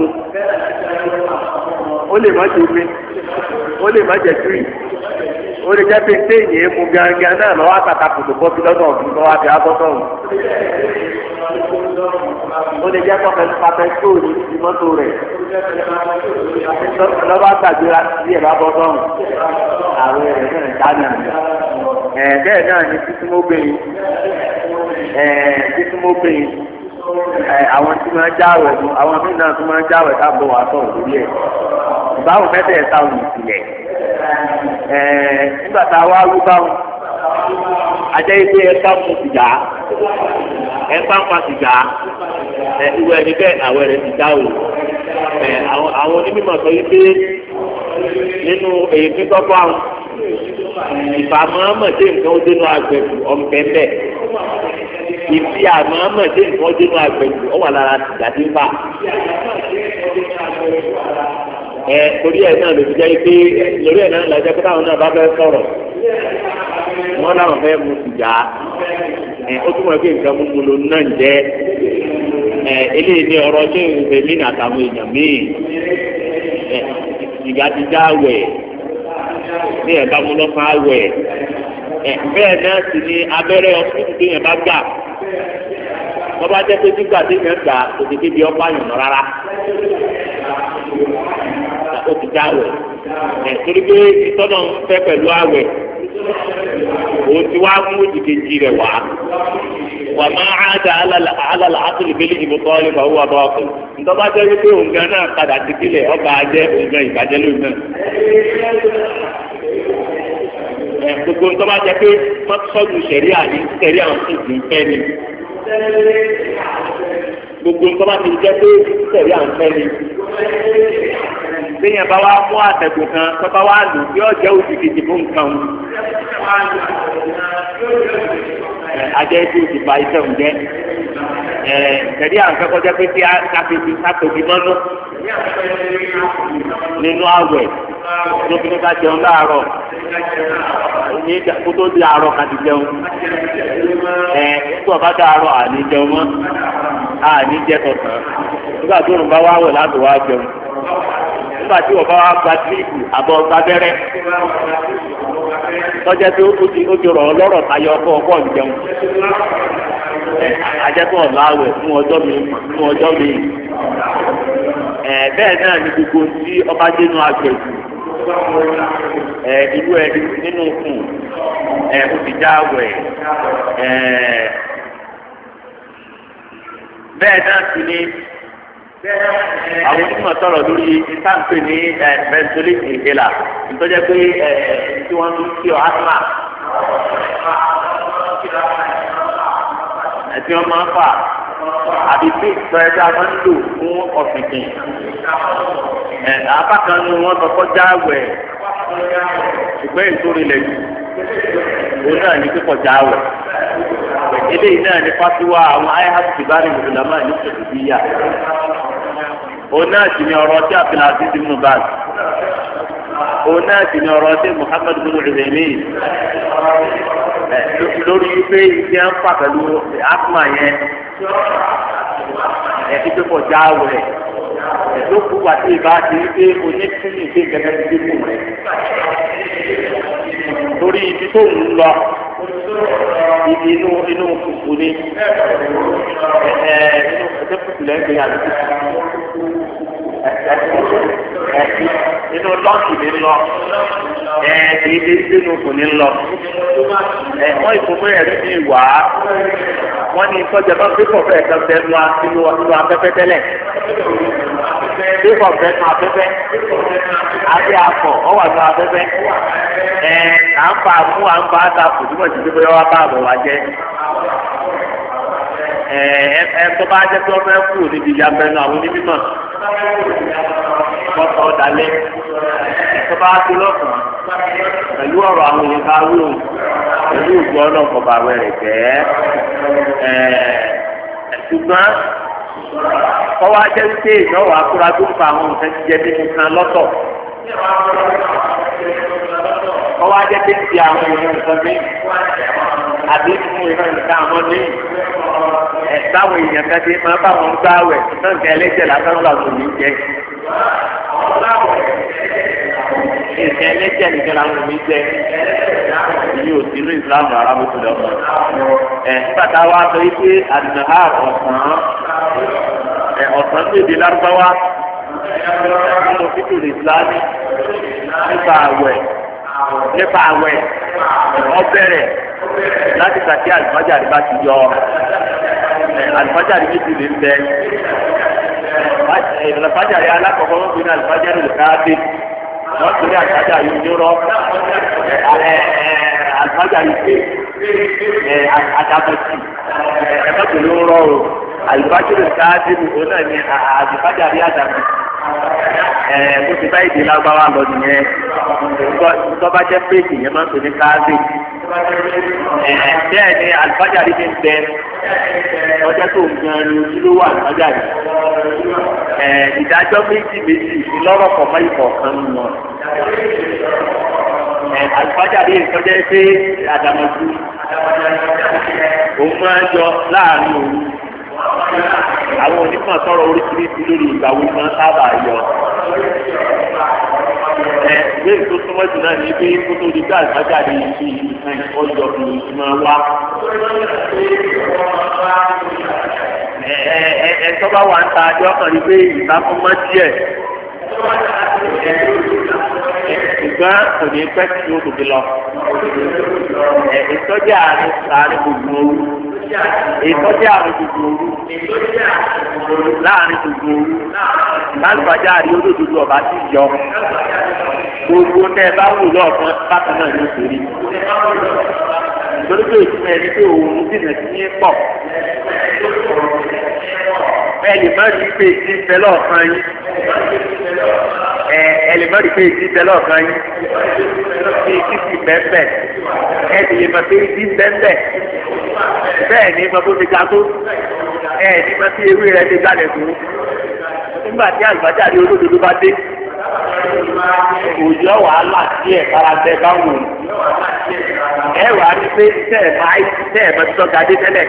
ó lè má jẹ omi ó lè má jẹ tíì ó lè jẹ́ pé téèyàn ému gangan náà lọ́wọ́ àtàkà kòtò bọ́sí lọ́nà ọ̀gbìn lọ́wọ́ àti abọ́tọ̀ ó lè jẹ́ kọ́kẹ́ nípa pẹ́trólì ní mọ́tò rẹ̀ lọ́wọ́ àgbàgbéra sí ẹ̀rọ abọ́tọ̀ àwọn ẹ̀rẹ̀ náà dáná bẹ́ẹ̀ náà ní títúmọ́gbẹ̀yìn àwọn tí wọ́n jáwèé mu àwọn míì náà tí wọ́n jáwèé dábọ̀ wà sọ̀rọ̀ lórí ẹ̀ báwọn mẹ́tẹ̀ẹ̀ta wù sílẹ̀ nígbà tá a wá wú báwọn ajẹ́ ilé ẹ̀ka mú sìgá ẹ̀ka fa sìgá ìwé ẹni bẹ́ẹ̀ àwẹ̀ rẹ̀ ti dá o àwọn onímọ̀ sọ yìí pé nínú èyí tí tọ́kọ́ àwọn ìfàmọ́ ọmọdé nǹkan ó dénú agbẹ̀bù ọ̀npẹ̀ńbẹ̀ ìfi àmọ́ ọmọdé nǹkan ó dénú agbẹ̀bù ọ̀wà lára sìgá tí ń fà. Torí ẹ̀ náà ló fi jẹ́ pé lórí ẹ̀ náà lọ́jọ́ pé táwọn náà bá fẹ́ sọ̀rọ̀ wọ́n láwọn fẹ́ mu sìgá ó túmọ̀ pé nǹkan mímu ló náà ń jẹ́ eléyìí ní ọ̀rọ̀ ṣé ìrìnsẹ̀ mí àtàwọn èèyàn míì sìgá ti já wẹ̀ ní ẹ̀ka mú lọ́kàn àwẹ̀ bẹ́ẹ̀ náà sì ni abẹ́rẹ́ ọ̀sùn tó yẹn bá gbà wọ́n bá jẹ́ pé nígbà tí yẹn gbà kò ti débi ọ̀pá yàn rárá ó ti já àwẹ̀ torí pé ìtọ́nà ń fẹ́ pẹ̀lú àwẹ̀ òun ti wá mú ìdíkejì rẹ̀ wá wà máa àádá alálà àtúlùbẹ́lì ìbùkọ́ nípa owó àbọ̀ ọkọ̀ ntọ́ba jẹ́ wípé òǹgá náà padà ti kílẹ̀ ọba ajẹ́ òǹgá ìbàjẹ́ lónìí náà. Gbogbo ntọ́ba jẹ́ pé mọ́tòsọ́ọ̀dù sẹ̀ríà ní sẹ̀ríà ń sùn ní fẹ́ ni. Gbogbo ntọ́ba ti jẹ́ pé sẹ̀ríà ń fẹ́ ni. Téèyàn bá wá mú àtẹ̀gùn kan tọ́ba wá lù bí ọ̀jẹ́ òsì kejì fún nǹkan ajẹ́ tí o ti ba iṣẹ́ òun jẹ́ tẹ̀lé àwọn akẹ́kọ̀ọ́ jẹ́ pé tí kápẹ́bí mọ́nú nínú àwẹ̀ lóbi ní ká jẹun láàárọ̀ ní kótó di àárọ̀ ká ti jẹun nígbà bá dá àárọ̀ àní jẹun mọ́ àní jẹ tọ̀tàn nígbà tó ń bá wá wẹ̀ láti wá jẹun nígbà tí wọ́n bá wá gba tíìpù àbọ̀ gbabẹ́rẹ́ tọ́jà tó ó ti rọ̀ lọ́rọ̀ tayọ ọkọ̀ ìjẹun ajẹ́kọ̀ láwẹ̀ fún ọjọ́ mi bẹ́ẹ̀ náà ni gbogbo tí ọba dénú agbẹ̀jù ìlú ẹni nínú kùn ó ti já wẹ̀ bẹ́ẹ̀ náà sì ni àwọn onímọ̀ sọ̀rọ̀ lórí ìtàǹpẹ̀ ní ventilation inhaler nítorí pé tí wọ́n ń kí ọ asthma tí wọ́n máa ń fà àbí tí ìtọ́jú tí a máa ń lò fún ọ̀sìnkìn apá kan ní wọ́n sọ kọjá wẹ̀ ṣùgbọ́n èso rẹ̀ yìí òun náà ní kíkọjá wẹ̀ eléyìí náà ní fatiwa àwọn ayéhàtì tìbárì mùsùlùmá ní sọ̀tìbíyà òun náà sì ní ọ̀rọ̀ tí Abdulaziz ibn Baz òun náà sì ní ọ̀rọ̀ sí Muhammad bin Uthaymin lórí pé ìṣe ń fà pẹ̀lú asma yẹn ìpè pọ̀ jáwé ló kú wá sí ìbá ti rí pé onítúmí ìṣe gẹ́gẹ́ bí dínkù rẹ̀ torí ibi tó ń lọ ibi inú kùkù ni inú ẹ̀jẹ̀ kùkù lẹ́gbẹ̀ẹ́ àdúgbò inú lọ́ọ̀kì ní lọ ìdí sínú kò ní lọ wọ́n ìfowópamọ́ ẹ̀rí ní ìwà wọ́n ní sọ́jà bá pépọ̀ fẹ́ẹ̀ kan fẹ́ lu inú afẹ́fẹ́ tẹ́lẹ̀ pépọ̀ fẹ́ nu afẹ́fẹ́ adé akọ̀ ọwọ́ àti afẹ́fẹ́ à ń fa mú à ń fa ata kò túbọ̀ ti débò yọ wá bá àbọ̀ wá jẹ́ tó bá jẹ́ pé wọ́n fẹ́ kú níbi ìyá mẹ́nu àwọn onímọ̀ kọ́kọ́ dalẹ̀ tó bá tó lọ́sàn-án pẹ̀lú ọ̀rọ̀ àwọn èèyàn ká wí òun pẹ̀lú ògbó ọlọ́kọ̀ bàwẹ̀ rẹ̀ jẹ́ ṣùgbọ́n kọ́wá jẹ́ wípé ìnáwó akúra tó ń fa àwọn nǹkan jíjẹ nínú kan lọ́tọ̀ kọ́wá jẹ́ pé ti àwọn èèyàn nǹkan ní àbí fún ìran nǹkan àwọn ní táwọn èèyàn kan ti máa bá wọn gbáwẹ̀ náà nǹkan ẹlẹ́jẹ̀ lásán làwọn ò ní jẹ nǹkan ẹlẹ́jẹ̀ nìkan làwọn ò ní jẹ ìyí ò sínú ìsìlámù arábùkù lọ́wọ́ nígbà táwa sọ yìí pé àdìmọ̀há ọ̀sán ní èdè lárúbáwá nínú fífi ìsìlámù nípa àwẹ̀ ọbẹ̀rẹ̀ láti kàtí àlùfájàrí bá ti yọ àlùfájàrí méjì lè ń bẹ àlùfájàrí alákọ̀ọ́kọ́ wọn fi ní àlùfájàrí lè káàdé wọn fi ní àlùfájàrí onírọ́ àlùfájàrí pé àdàbọ̀tì ẹ̀fọ́tò ló ń rọ o àlùfájàrí lè káàdé nìkan náà ní àlùfájàrí àdàbọ̀tì bó ti bá ìdí lágbára lọ nìyẹn tọ́ba jẹ́ péjì yẹn máa ń pè ní káàdì bẹ́ẹ̀ ni àlùfájàrí ti ń bẹ ọjọ́ tó ń gan ni ojúlówó àlùfájàrí ìdájọ́ méjì ìlọ́rọ̀ pọ̀ mọ́ ìkọ̀ọ̀kan nù wọn àlùfájàrí ìtọ́jẹ́ pé àdàmọ̀tú òun máa ń yọ láàrin òru àwọn onímọ̀ sọ̀rọ̀ oríṣiríṣi lórí ìgbà wo máa ń sábà yọ ìwé tó súnmọ́ jù náà ní pé kó tó di bí àlùfájàrí ìfi ọjọ́ ìlú máa wá ẹ̀ẹ́dọ́ bá wà ń ta ajọ́ kan ní pé ìbáfọ́mọ́ díẹ̀ ṣùgbọ́n kò ní pẹ́ tí ó tóbi lọ ìtọ́jú àárín gbogbo ooru ìtọ́jú àárín gbogbo ooru láàrin gbogbo ooru lálùbájá àrí olódodo ọba ti yọ gbogbo tẹ́ ẹ bá wù lọ́ọ̀kan bákan náà ló sórí torí pé ìtumọ̀ ẹni pé òun dìnnà sí ní pọ̀ ẹ̀yìn má rí pé ìdí ń bẹ lọ́ọ̀kan yín ẹ̀lẹ́ má rí pé ìdí ń bẹ lọ́ọ̀kan yín bí ìdí sì bẹ́ẹ̀ ẹ̀ẹ́dì má pé ìdí ń bẹ́ẹ̀ bẹ́ẹ̀ ni má bó ti ga tó ẹ̀ẹ́dì má pé ewé rẹ̀ ti gbálẹ̀ tó nígbà tí àlùfájàrí olódodo bá dé òjò wàhálà sí ẹ̀ kára bá wù ẹ wàá rí pé tẹ́ ẹ̀ máa tọ́ka dé tẹ́lẹ̀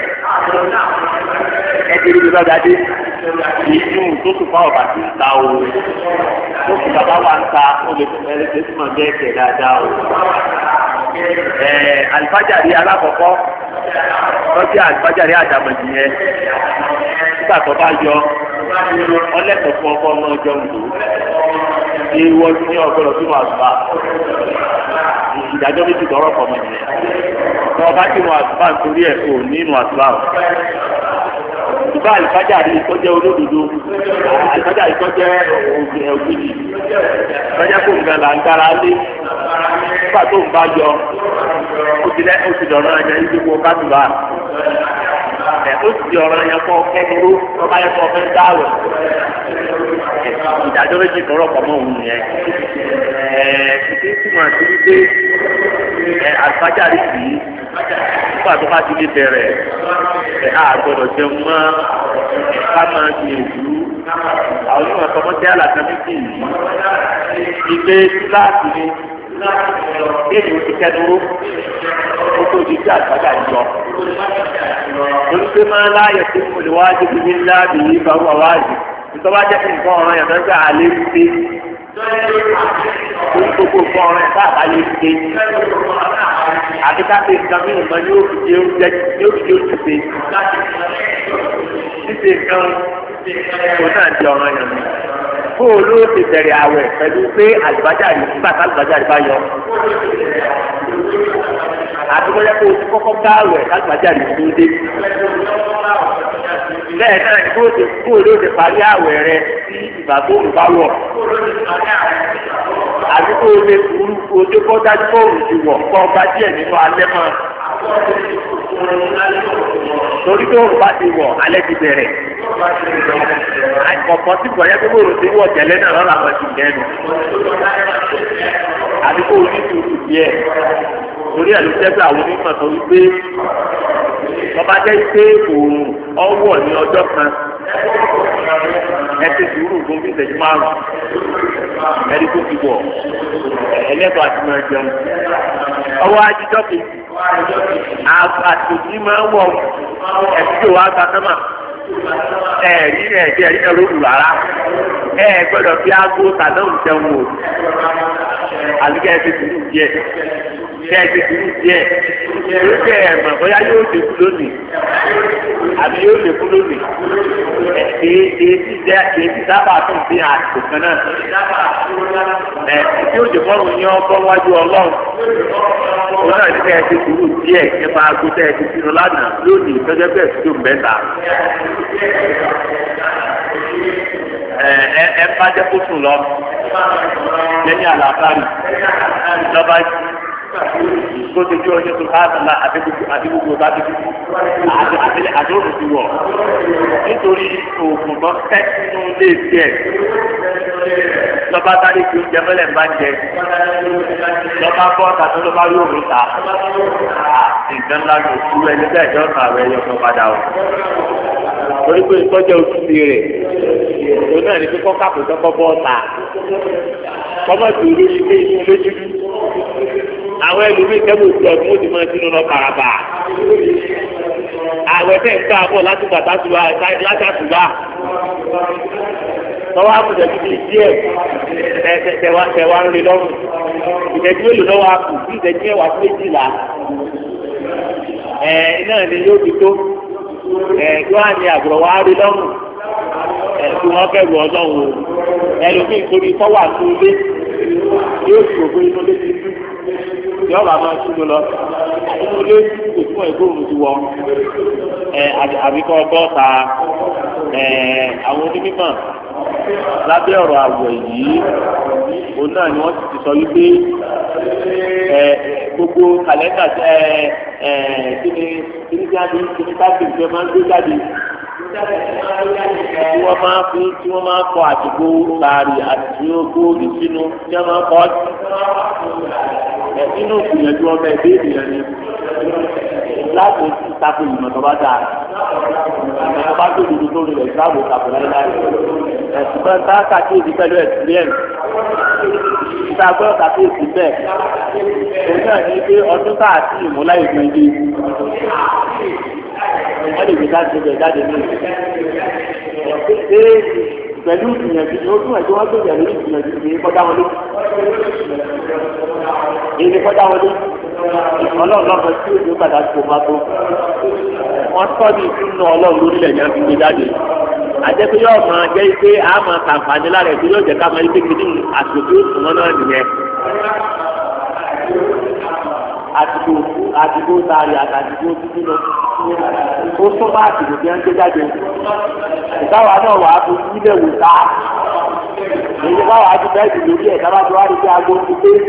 ẹ ti rí lọ́ga dé ìyú tó tún fáwọn bá ti ń ta o tó tún bàbá wa ń ta ó lè fún ẹni tó tún máa bẹ́ẹ̀ tẹ̀ dáadáa o àlùfájàrí alákọ̀ọ́kọ́ lọ́jọ́ àlùfájàrí àdàmọ̀jì yẹn nígbà tó bá yọ ọlẹ́tọ̀ fún ọkọ náà jọ ń lò ìwọ ní ọgbọ́dọ̀ tí wọ́n àgbà ìdájọ́ méjì tọrọ kọ́ mọ́ nìyẹn tí wọ́n bá tí wọ́n àgbà nítorí ẹ̀ kò nínú àgbà o ìbá àlùfájàrí tó jẹ́ olódodo àlùfájàrí tó jẹ́ ògidì lọ́jọ́ kó nǹkan là ń dára lé nígbà tó ń bá yọ ó ti dọ̀rọ̀ ẹ̀jẹ̀ ìdíwọ́ kátùbà ó ti ọ̀rọ̀ yẹn kọ́ kẹ́kọ̀ọ́ ọba yẹn kọ́ fẹ́ dáwọ̀ ìdájọ́ méjì tọrọ pọ̀ mọ́ òun yẹn títí túmọ̀ sí wípé àlùfájàrí sí nígbà tó bá ti lè bẹ̀rẹ̀ á gbọ́dọ̀ jẹun mọ́ ká máa gbìyànjú àwọn onímọ̀ ọ̀sọ́mọ́tì àlàkà méjì yìí ìgbé kíláàsì ni kéèyàn ti kẹ́dúró ó tó di sí àgbàdà yọ. olùgbé máa ń láàyè tí mo lè wájú bí ní láàbì yìí bá wà wájú nítorí wá jẹ́ kí nǹkan ọ̀ràn yàtọ̀ nígbà àlẹ́ ń dé orí gbogbo nǹkan ọ̀ràn yàtọ̀ àbálẹ́ ń dé àti káfí nǹkan mí nǹkan yóò fi jẹ́ oúnjẹ yóò fi jẹ́ oúnjẹ ṣíṣe nǹkan kò náà di ọ̀ràn yàtọ̀. Bóòlù ó ti bẹ̀rẹ̀ àwẹ̀ pẹ̀lú pé àlùbájáde nígbà tá àlùbájáde bá yọ. Àdúgbòyẹ kó o ti kọ́kọ́ gbá àwẹ̀ àlùbájáde tó dé. Bẹ́ẹ̀ náà ni bóòlù ó ti parí àwẹ̀ rẹ sí ìgbà bóòlù bá wọ̀. Àdúgbò ó lè kúrú ojú kọ́ dájú bóòlù ti wọ̀ kọ́ ọba díẹ̀ nínú alẹ́ mọ́. Torí bóòlù bá ti wọ̀ alẹ́ ti bẹ̀rẹ̀. Àìkọ̀kọ̀ tí kò yẹ kó bóòlù ti wọ̀ tẹ́lẹ̀ náà lọ́la àwọn ti lẹ́nu. Àdúgbò onítùú díẹ̀. Torí ẹ̀ ló jẹ́ pé àwọn onímọ̀ sọ wípé tọ́ba jẹ́ pé òòrùn ọwọ́ ní ọjọ́ kan ẹ ti sùúrù fún bí ìṣẹ́jú márùn-ún ẹni tó ti wọ̀ ẹlẹ́tọ̀ọ́ àti máa jẹun. Ọwọ́ ajíjọ́ kejì àtòjì máa ń wọ̀ ẹ̀sìn tó wá gba sọ́mà ẹ̀rí ẹ̀rí ẹ̀rọ òwú rárá gbọ́dọ̀ fi aago tàdáwù jẹun o àlùkẹ́ ẹ̀ ti sùúrù díẹ̀ kẹ́ ẹ̀ ti sùúrù díẹ̀ yóò kẹ́ ẹ̀ mọ̀ bóyá yóò lékú lónìí àbí yóò lékú lónìí èyí sábà tún fi àtò kan náà tí ó jẹ fọ́ọ̀rù yẹn ọkọ̀ wájú ọlọ́run òun náà ní kẹ́ ẹ̀ ti sùúrù díẹ̀ nípa aago tẹ́ ẹ̀ ti sinú lánàá lónìí tọ́jọ́ bẹ́ẹ̀ tó mẹ́ta. Ẹ bá jẹ́ kó sùn lọ lẹ́yìn àlàáfáàrí lọ́ba kó ti jó ọjọ́ tó káàtàlá àti gbogbo bá ti dúdú àdóòrùn ti wọ̀ nítorí oògùn tó tẹ́ sínú ilé tiẹ̀ lọ́ba sáré fi oúnjẹ mẹ́lẹ̀ ń bá jẹ lọ́ba bọ́ tàbí lọ́ba yóò rí ta nǹkan ńlá ló tú ẹni bẹ́ẹ̀ jọ́ ọ̀nà àwẹ̀ ẹ̀yọ́ kan padà o torí pé ìtọ́jú ojúṣe rẹ̀ òun náà ní kíkọ́ kápò tọ́kọ́ bọ́ọ̀ta kọ́mọ̀tì olórí ilé inú lójú àwọn ẹlòmíì kẹ́mọ̀ òkú ọdún ó ti máa sínú lọ kàràbà àwẹ̀ tẹ̀ ń ká bọ̀ láti gbàtà tùbà látàtùbà tọ́wọ́ àbùdá bíbí díẹ̀ tẹ̀wá ń lé lọ́rùn ìtẹ̀jú èlò lọ́wọ́ àpò bí ìtẹ̀jú ẹ̀wà sí méjìlá náà ni yóò fi tó yóò hàn ní àgbọ̀rọ̀ wá rí lọ́rùn tí wọ́n bẹ̀rù ọlọ́run ẹlòmíì torí tọ́wà tó lé yóò fi òkú inú lé ti dú yóò bá máa túnú lọ inú lé kò fún ẹgbóòrùn ti wọ àbíkọ́ ọgọ́ta àwọn onímọ̀ lábẹ́ ọ̀rọ̀ àwọ̀ yìí òun náà ni wọ́n ti sọ wípé gbogbo kàlẹ́ndà kíni jáde kíni tábìlì tí wọ́n máa ń gbé jáde tí wọ́n máa kọ àdìgbò láàrí àti ogbó ìsinú tí wọ́n máa kọ́ nínú ìgbìyànjú ọmọ ẹgbẹ́ ènìyàn ni láti tako ìmọ̀ tó bá dáa ìmọ̀ tó bá tó dúdú tó rẹ̀ ìsáàbò tako láíláí ẹ̀sùn bá tá kàkéèsì pẹ̀lú experience ìtagbọ́ kàkéèsì bẹ́ẹ̀ òun náà ní pé ọdún tá àti ìmúlá ìgbìyànjú wọ́n lè gbé jáde bẹ̀ jáde ní ìlú pẹ̀lú ìgbìyànjú ni ó tún ẹ̀jọ́ wọ́n tó yẹ̀ lórí ìgbìyànjú ní kọjá wọn lé èyí kọjá wọn lé ọlọ́run lọ́kàn tí ó ti padà tó bá tó wọ́n sọ ní ìfúnná ọlọ́run lórílẹ̀ yẹn fi gbé jáde àjẹpé yóò máa jẹ́ pé a máa kàǹfààní lára ẹ̀ tó yóò jẹ́ ká máa ipé kìíní àsìkò ìsúnmọ́ náà nìyẹn àtìkò sáré àtàtìkò títí lọ ó sún bá àtìkò tí wọ́n gbé jáde ìdáwà náà wà á fojú ilé wò tá èyí bá wà á ti bẹ́ẹ̀ lórí ẹ̀ dábàá tó wá rí pé aago ti dé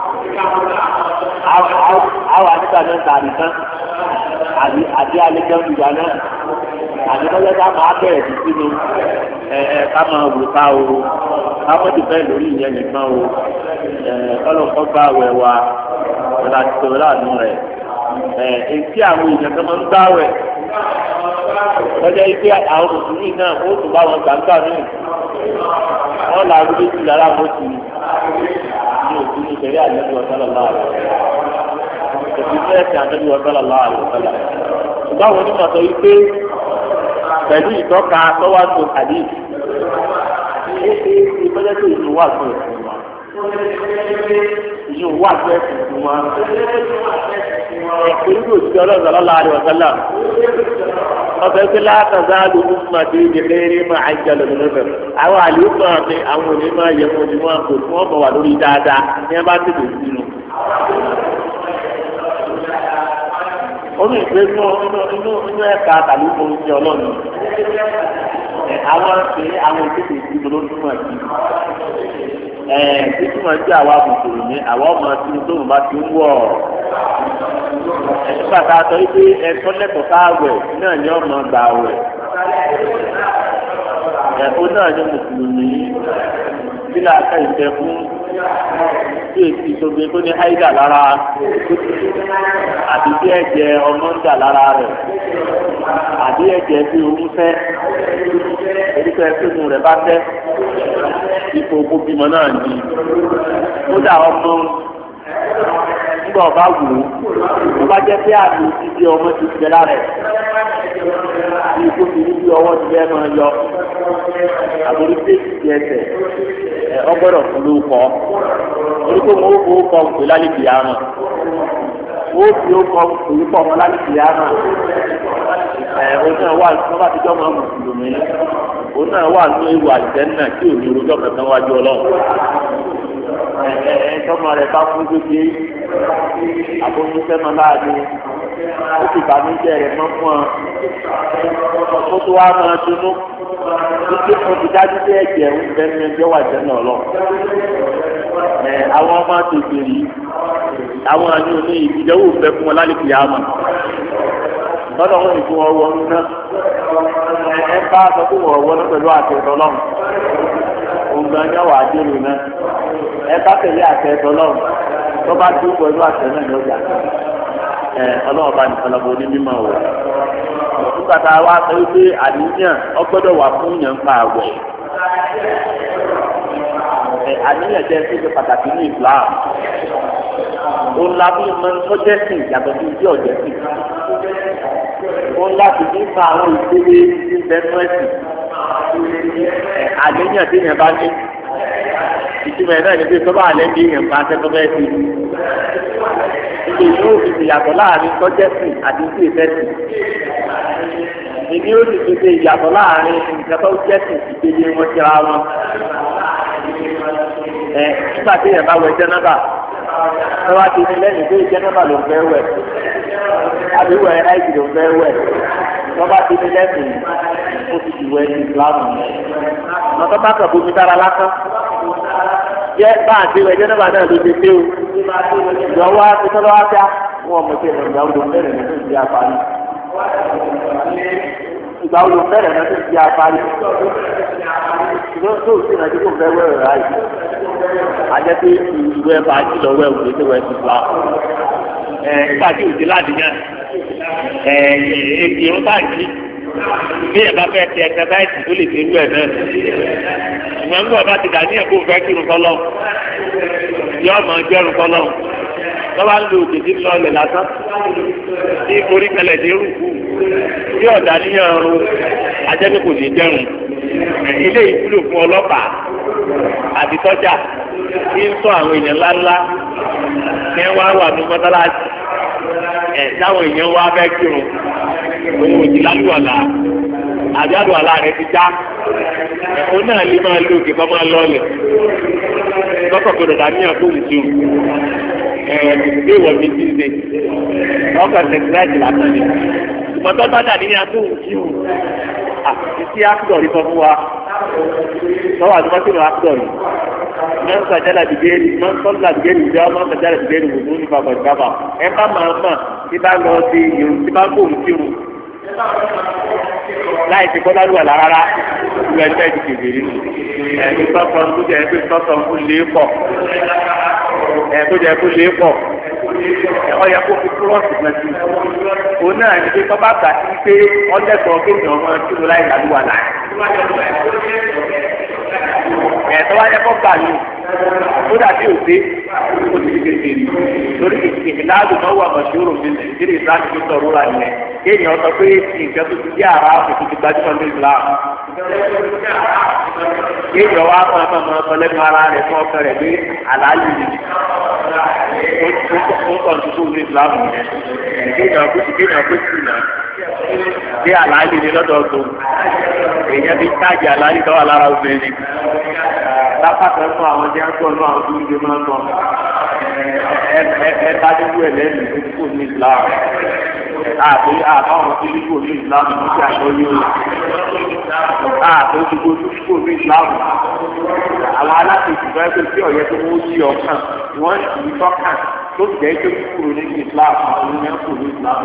àwọn àdìgbà náà tààrí tán àti àlejò ìgbà náà àdìgbà ká máa bẹ̀rẹ̀ sí sínú ká máa wò ká o ká mọ́ ti bẹ́ẹ̀ lórí ìyẹn nìkan o ọlọ́kọ́ bá wẹ̀ wá ọ̀la ti tẹ̀wé láàánú rẹ̀ etí àwọn èèyàn tó máa ń gbáwẹ̀ lọ́jọ́ ike àwọn mùsùlùmí náà ó tún bá wọn gbàgbà míì wọ́n là ń gbé jù lára mọ́tò ní òkú ní ìṣẹ̀lẹ̀ àdébí ọ̀sálàlá rẹ̀ òkú fẹ́ẹ̀sì àdébí ọ̀sálàlá rẹ̀ ọ̀sálà. ṣùgbọ́n àwọn onímọ̀ sọ wípé pẹ̀lú ìtọ́ka tọ́wádùn àdé ìpínlẹ̀ tó ìlú wà fún ẹ̀sìn wọn ìlú wà fún ẹ̀sìn wọn pẹ̀lú òṣìṣẹ́ ọlọ́ọ̀sálàlá rẹ̀ ọ̀sálà ọbẹ̀ pé látàzá lóko mọ̀tò ìdílé máa ń jalè lọ́fẹ̀. àwọn àlùfáà mi àwọn òní máa yẹ wọn ni wọn kò tí wọn bọ̀ wà lórí dáadáa ní ẹ bá tètè sínú. omi ìgbé inú ẹ̀ka tàbí mo ń ṣe ọlọ́run. àwọn ṣe àwọn ìdíje ìdìbò ló túmọ̀ sí. títúmọ̀ sí àwa mùsùlùmí àwa ọmọ tí mo tóun bá ti ń wọ̀ nígbà tá a sọ wípé ẹ̀kọ́ lẹ́kọ̀ọ́ káàwẹ̀ náà ní ọmọ gbà wẹ̀ ẹ̀kọ́ náà ní mùsùlùmí sílẹ̀ àká ìfẹ́ fún tí èsì ìṣògbè tó ní háídà lára àbí tí ẹ̀jẹ̀ ọmọ ń dà lára rẹ̀ àbí ẹ̀jẹ̀ tí oyún fẹ́ orúkọ ẹ̀sìnmù rẹ̀ bá fẹ́ ipò òkú bímọ náà ní kódà ọmọ nígbà ọba wù ú tó bá jẹ́ pé àmì ìdí ọmọ ti jẹ lára ẹ̀ bí ikú ti ní bí ọwọ́ ti fẹ́ máa yọ àbórí péjì ti ẹsẹ̀ ọgbọ́dọ̀ fún ló kọ́ orí pé wọ́n ó kọ́ òkè lálẹ́ kìí àmọ́ wọ́n ó fi ó kọ́ òkè pọ̀ mọ́ lálẹ́ kìí àmọ́ òun náà wà wọ́n bá ti jọ́ mọ́ mùsùlùmí òun náà wà ní ewu àlùjànnà tí ò ní orúkọ kankan wájú ọlọ́run tọ́mọ rẹ̀ bá fún gbégbé àbójútẹ́mọ láàrin ó sì bá mi jẹ́ rẹ̀ mọ́ fún ọ kó tó wá máa dunú wípé mo ti dájú pé ẹ̀jẹ̀ ń bẹ ní ẹjọ́ wà jẹ́ náà lọ. àwọn ọmọ tètè rí àwọn àní òní ìdíjẹ́wò ń bẹ fún wọn lálẹ́ kìí àmà lọ́dọ̀ wọn ìfún wọn wọnú náà ẹ bá sọ fún wọn wọnú pẹ̀lú àtẹ̀tọ̀ lọ́wọ́ òǹgbà ní ọ̀wà àdéhùn náà ẹ bá tẹ̀lé àtẹ̀tọ̀ lọ́wọ́ tó bá dúró pẹ̀lú àtẹ̀ náà ní ọjà ọlọ́wọ́ bá nìkan lọ́wọ́ ní mímọ́ wọ̀ nígbà tá a wá sọ wípé àníyàn ọgbọ́dọ̀ wà fún yàn ń pa àwẹ̀ àníyàn jẹ́ ṣíṣe pàtàkì ní Islam òun la fi mọ ọjẹ́sìn yàtọ̀ sí ìdí ọ̀jẹ́sìn òun láti ní fa àwọn ìdílé ní bẹ́ẹ̀mẹ́sì àníyàn tí yẹn bá ní ìtumọ̀ ẹ̀ náà ní pé sọ́ba àlẹ́ bí yẹn bá tẹ́tọ́ bẹ́ẹ̀ sí ilé yóò fi ìyàtọ̀ láàrin tọ́jẹ́sìn àti sí ìfẹ́sìn ìní ó sì fi ìyàtọ̀ láàrin nǹkan tó jẹ́sìn ìdílé wọn síra wọn nígbà tí yẹn bá wẹ jẹ́nàbà lọ́wọ́ ti ní lẹ́yìn pé jẹ́nàbà ló ń fẹ́ wẹ̀ àbí wẹ̀ ẹ́ẹ̀dì ló ń fẹ́ wẹ̀ lọ́wọ́ ti ní lẹ́yìn ó ti wẹ̀ ní ìsìlámù lọ́tọ́ bá kàn bómi dára lásán jẹ́ bá àti wẹ̀ jẹ́nàbà náà ló ti dé o ìyọ̀wọ́ àti tọ́lọ́ wá dá wọn mọ̀ sí ìgbà wo ló ń bẹ̀rẹ̀ nínú ìdí àpárí ìgbà wo ló ń bẹ̀rẹ̀ nínú ìdí àpárí ṣùgbọ́n tó o sì náà tí kò fẹ́ wẹ̀rẹ̀ ráì ajẹ́ pé ìlú ẹ̀ bá jí lọ́wọ́ ẹ̀ wò lé wẹ̀ ti gbà nígbà tí òjì ládìyàn èkì irun báńkì bí ẹ̀ bá fẹ́ ti ẹ̀ka báyìí tó lè fi irú ẹ̀ náà ìgbà ńgbà bá ti dà ní ẹ̀kọ́ fẹ́ kírun kọ́lọ́ yọ ọmọ jẹ́rùn kọ́lọ́ lọ́wọ́ ń lo òjèjì lọ́ọ̀lẹ̀ lásán ní orí kẹlẹ̀ ní rúkú tí ọ̀dà níyàn ọ̀run ajẹ́pẹ́ kò ní jẹ́rùn ilé ìwúlò fún ọlọ́pàá àti sọ́jà tí ń sọ àwọn èèyàn ńláńlá ní ẹ wá wà ní mọ́tálásì táwọn èèyàn wá fẹ́ kírun òun òjì lálùwàlà àbí àlùwàlà rẹ ti já òun náà lè máa lo òkè kọ́ máa lọ́ọ̀lẹ̀ lọ́kọ̀ gbọdọ̀ dàníyàn fún ìṣirò ìgbé ìwọ mi ti ṣe ọkọ̀ ṣẹ̀kìláìtì lásán ni ìmọ̀tọ́ bá dàníyàn fún ìṣirò àti akidọ̀rí sọ fún wa lọ́wọ́ àti mọ́tò akidọ̀rí mọ́nsàjálà dìgẹ́rì mọ́nsọ́lá dìgẹ́rì ìjọ mọ́nsàjálà dìgẹ́rì wò lórí bàbá ìbábà ẹ bá máa mà tí bá lọ sí irun tí bá gbóhùn sí irun láì ti kọ́lá lùwà rárá ìlú ẹgbẹ́ ti kékeré ẹ̀mí sọ́sọ́ tó jẹ́ ẹgbẹ́ sọ́sọ́ fún lé pọ̀ tó jẹ́ fún lé pọ̀ ọyẹ kó fi kúrọ́ọ̀sì mẹ́tì òun náà ní pé tọ́ bá gbà sí pé ọlẹ́sọ̀ọ́ kéèyàn ọmọ tí mo láì lálùwà láì. Ẹ̀tọ́ wáyé kọ́ gbà yìí ó dàbí òde ó ti di kékeré lórí kékeré láàbù náà wà mọ̀ṣúrò mi nílé ìsáàtì tó sọ̀rọ̀ rà yẹn kéèyàn sọ pé nǹkan tó ti di àrà òkú ti gbajúmọ̀ ní Islam kéèyàn wá máa lẹ́nu ara rẹ̀ fún ọkọ rẹ̀ pé àlàyé ó kàn tó ní Islam yẹn kéèyàn kó sí náà bí àlàyé ni lọ́dọọdún èèyàn bí táàgì àlàyé tó wà lára obìnrin lápapọ̀ fún àwọn tí wọ́n tọ́ náà tó ń gbé máa ń tọ́ ẹ bá dúró ẹ̀ lẹ́nu tó kò ní Islam àti àbáwọn tó ní kò ní Islam tó ti àgbọ̀ yóò àti ojúgbó tó kò ní Islam àwọn alákòóso fẹ́ pé tí ọ̀yẹ́ tó wọ́n yí ọkàn wọ́n sì ń tọ́kàn tó ti jẹ́ pé kúrò ní Islam àwọn ènìyàn kò ní Islam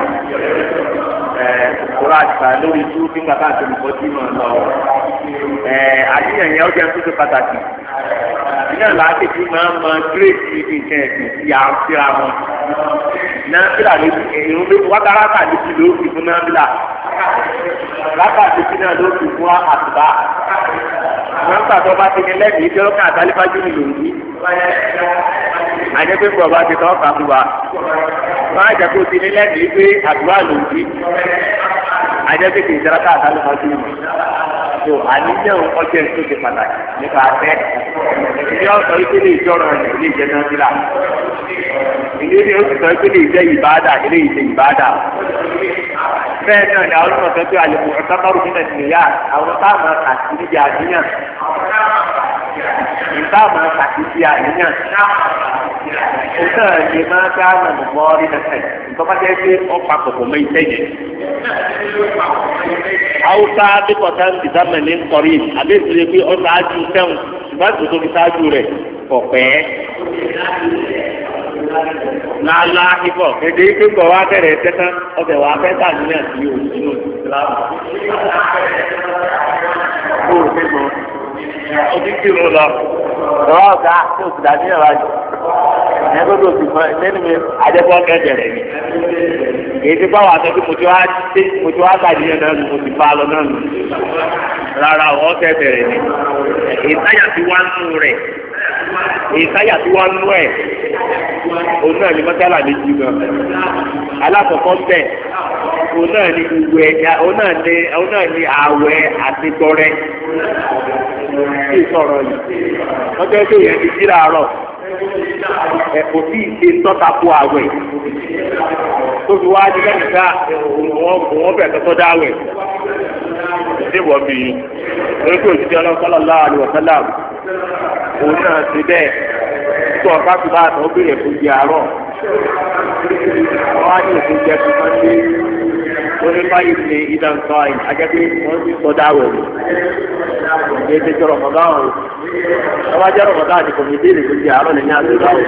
kóra àgbà lórí tó nígbà tá à ń tẹ̀lé bọ́ sí ìmọ̀ lọ àníyàn yẹn ó jẹ́ tó ṣe pàtàkì ìyẹn láti fi máa ń mọ gírèsì nǹkan ẹ̀sìn tí a ń síra wọn nábìlà ló ti èrò méjì wákàràkà méjì ló fi fún nábìlà rákà méjì náà ló fi fún àtùbà wọn gbàgbọ́ bá ti ní lẹ́mìí tí ọlọ́kàn àtàlífájú ni lòun ní àjẹpẹ́ bọ̀ bá ti tọ́ kàtùbà wọn àjẹ kó ti ní lẹ́mìí pé àtùbà lòun ní àjẹpẹ́ kì í sẹ́ráká àtàlífájú ni so àníyàn ọjọ́ tó ti pàtàkì nípa afẹ́ ìdí ọ̀sán ìpele ìjọra ilé ìjẹ náà sílá ìdí ní oṣù sọ ìpele ìjẹ ìbáàdà ilé ìjẹ ìbáàdà bẹ́ẹ̀ náà ni àwọn ọmọ tó àlejò ọ̀sánkárù nílẹ̀ nìyà àwọn táwọn àti níbi àníyàn ìbáàmù àti ti àníyàn náà ni máa ká nàmú mọ́rí nàkà ìtọ́ba jẹ́ pé ọ̀pá kòkò mọ́ ìtẹ́ yẹn. Haúsá dípọ̀tà ń dìdámẹ̀ ní nkọ̀rí àbí ìṣẹ̀lẹ̀ pé ọ̀sà ájú sẹ́wọ̀n ṣùgbọ́n tó tóbi sáájú rẹ̀ kọ̀pẹ́. Lálá ifọ̀ kéde ike gbọ̀ wá bẹ̀rẹ̀ tẹ́tán ọbẹ̀ wá fẹ́ tà níyàn sí òṣìṣẹ́ ìsìlámù. Kó o ṣe mọ́ ojú kírun lọ lọ́wọ́ ọ̀gá tó ti dàbí ẹ̀rọ àjò ẹgbẹ́ tó ti fún ẹ lẹ́nu mi adẹ́kọ́ kẹ́jẹ̀rẹ̀ mi èyí ti báwa sọ pé mo ti wá gbàdí yẹn náà mo ti fa lọ náà nù rárá ọ̀ kẹ́jẹ̀rẹ̀ mi èyí táyà tí wá ń nù rẹ̀ èyí táyà tí wá ń nù ẹ̀ òun náà ni mọ́tálà méjì gan alákọ̀ọ́kọ́ bẹ̀ òun náà ni ìwẹ̀ òun náà ni àwẹ̀ àti tọrẹ sí sọ̀rọ̀ yìí ọjọ́ tó yẹn ti jí láàárọ̀ kò sí ìṣe tọ́tàkù àwẹ̀ tó fi wá ní lẹ́yìn ká wọ́n bẹ̀ tọ́tọ́ dáwẹ̀ ṣé wọ́n bí i lórí pé òṣìṣẹ́ sallallahu alaihi wasallam òun náà ti bẹ́ẹ̀ tó ọ̀ká tó bá àtọ̀ ó bèrè fún di àárọ̀ wọ́n á ní òfin jẹ́ tuntun ní wọ́n báyìí ní ìdáǹkọ́ àyè ajẹ́pẹ́ wọ́n ti sọ dáwẹ̀ ní ètò ìjọ rọ̀mọ̀dá ọ̀hún ọba jẹ́ rọ̀mọ̀dá àti kò ní béèrè fún di àárọ̀ lẹ́yìn àdúrà ọ̀hún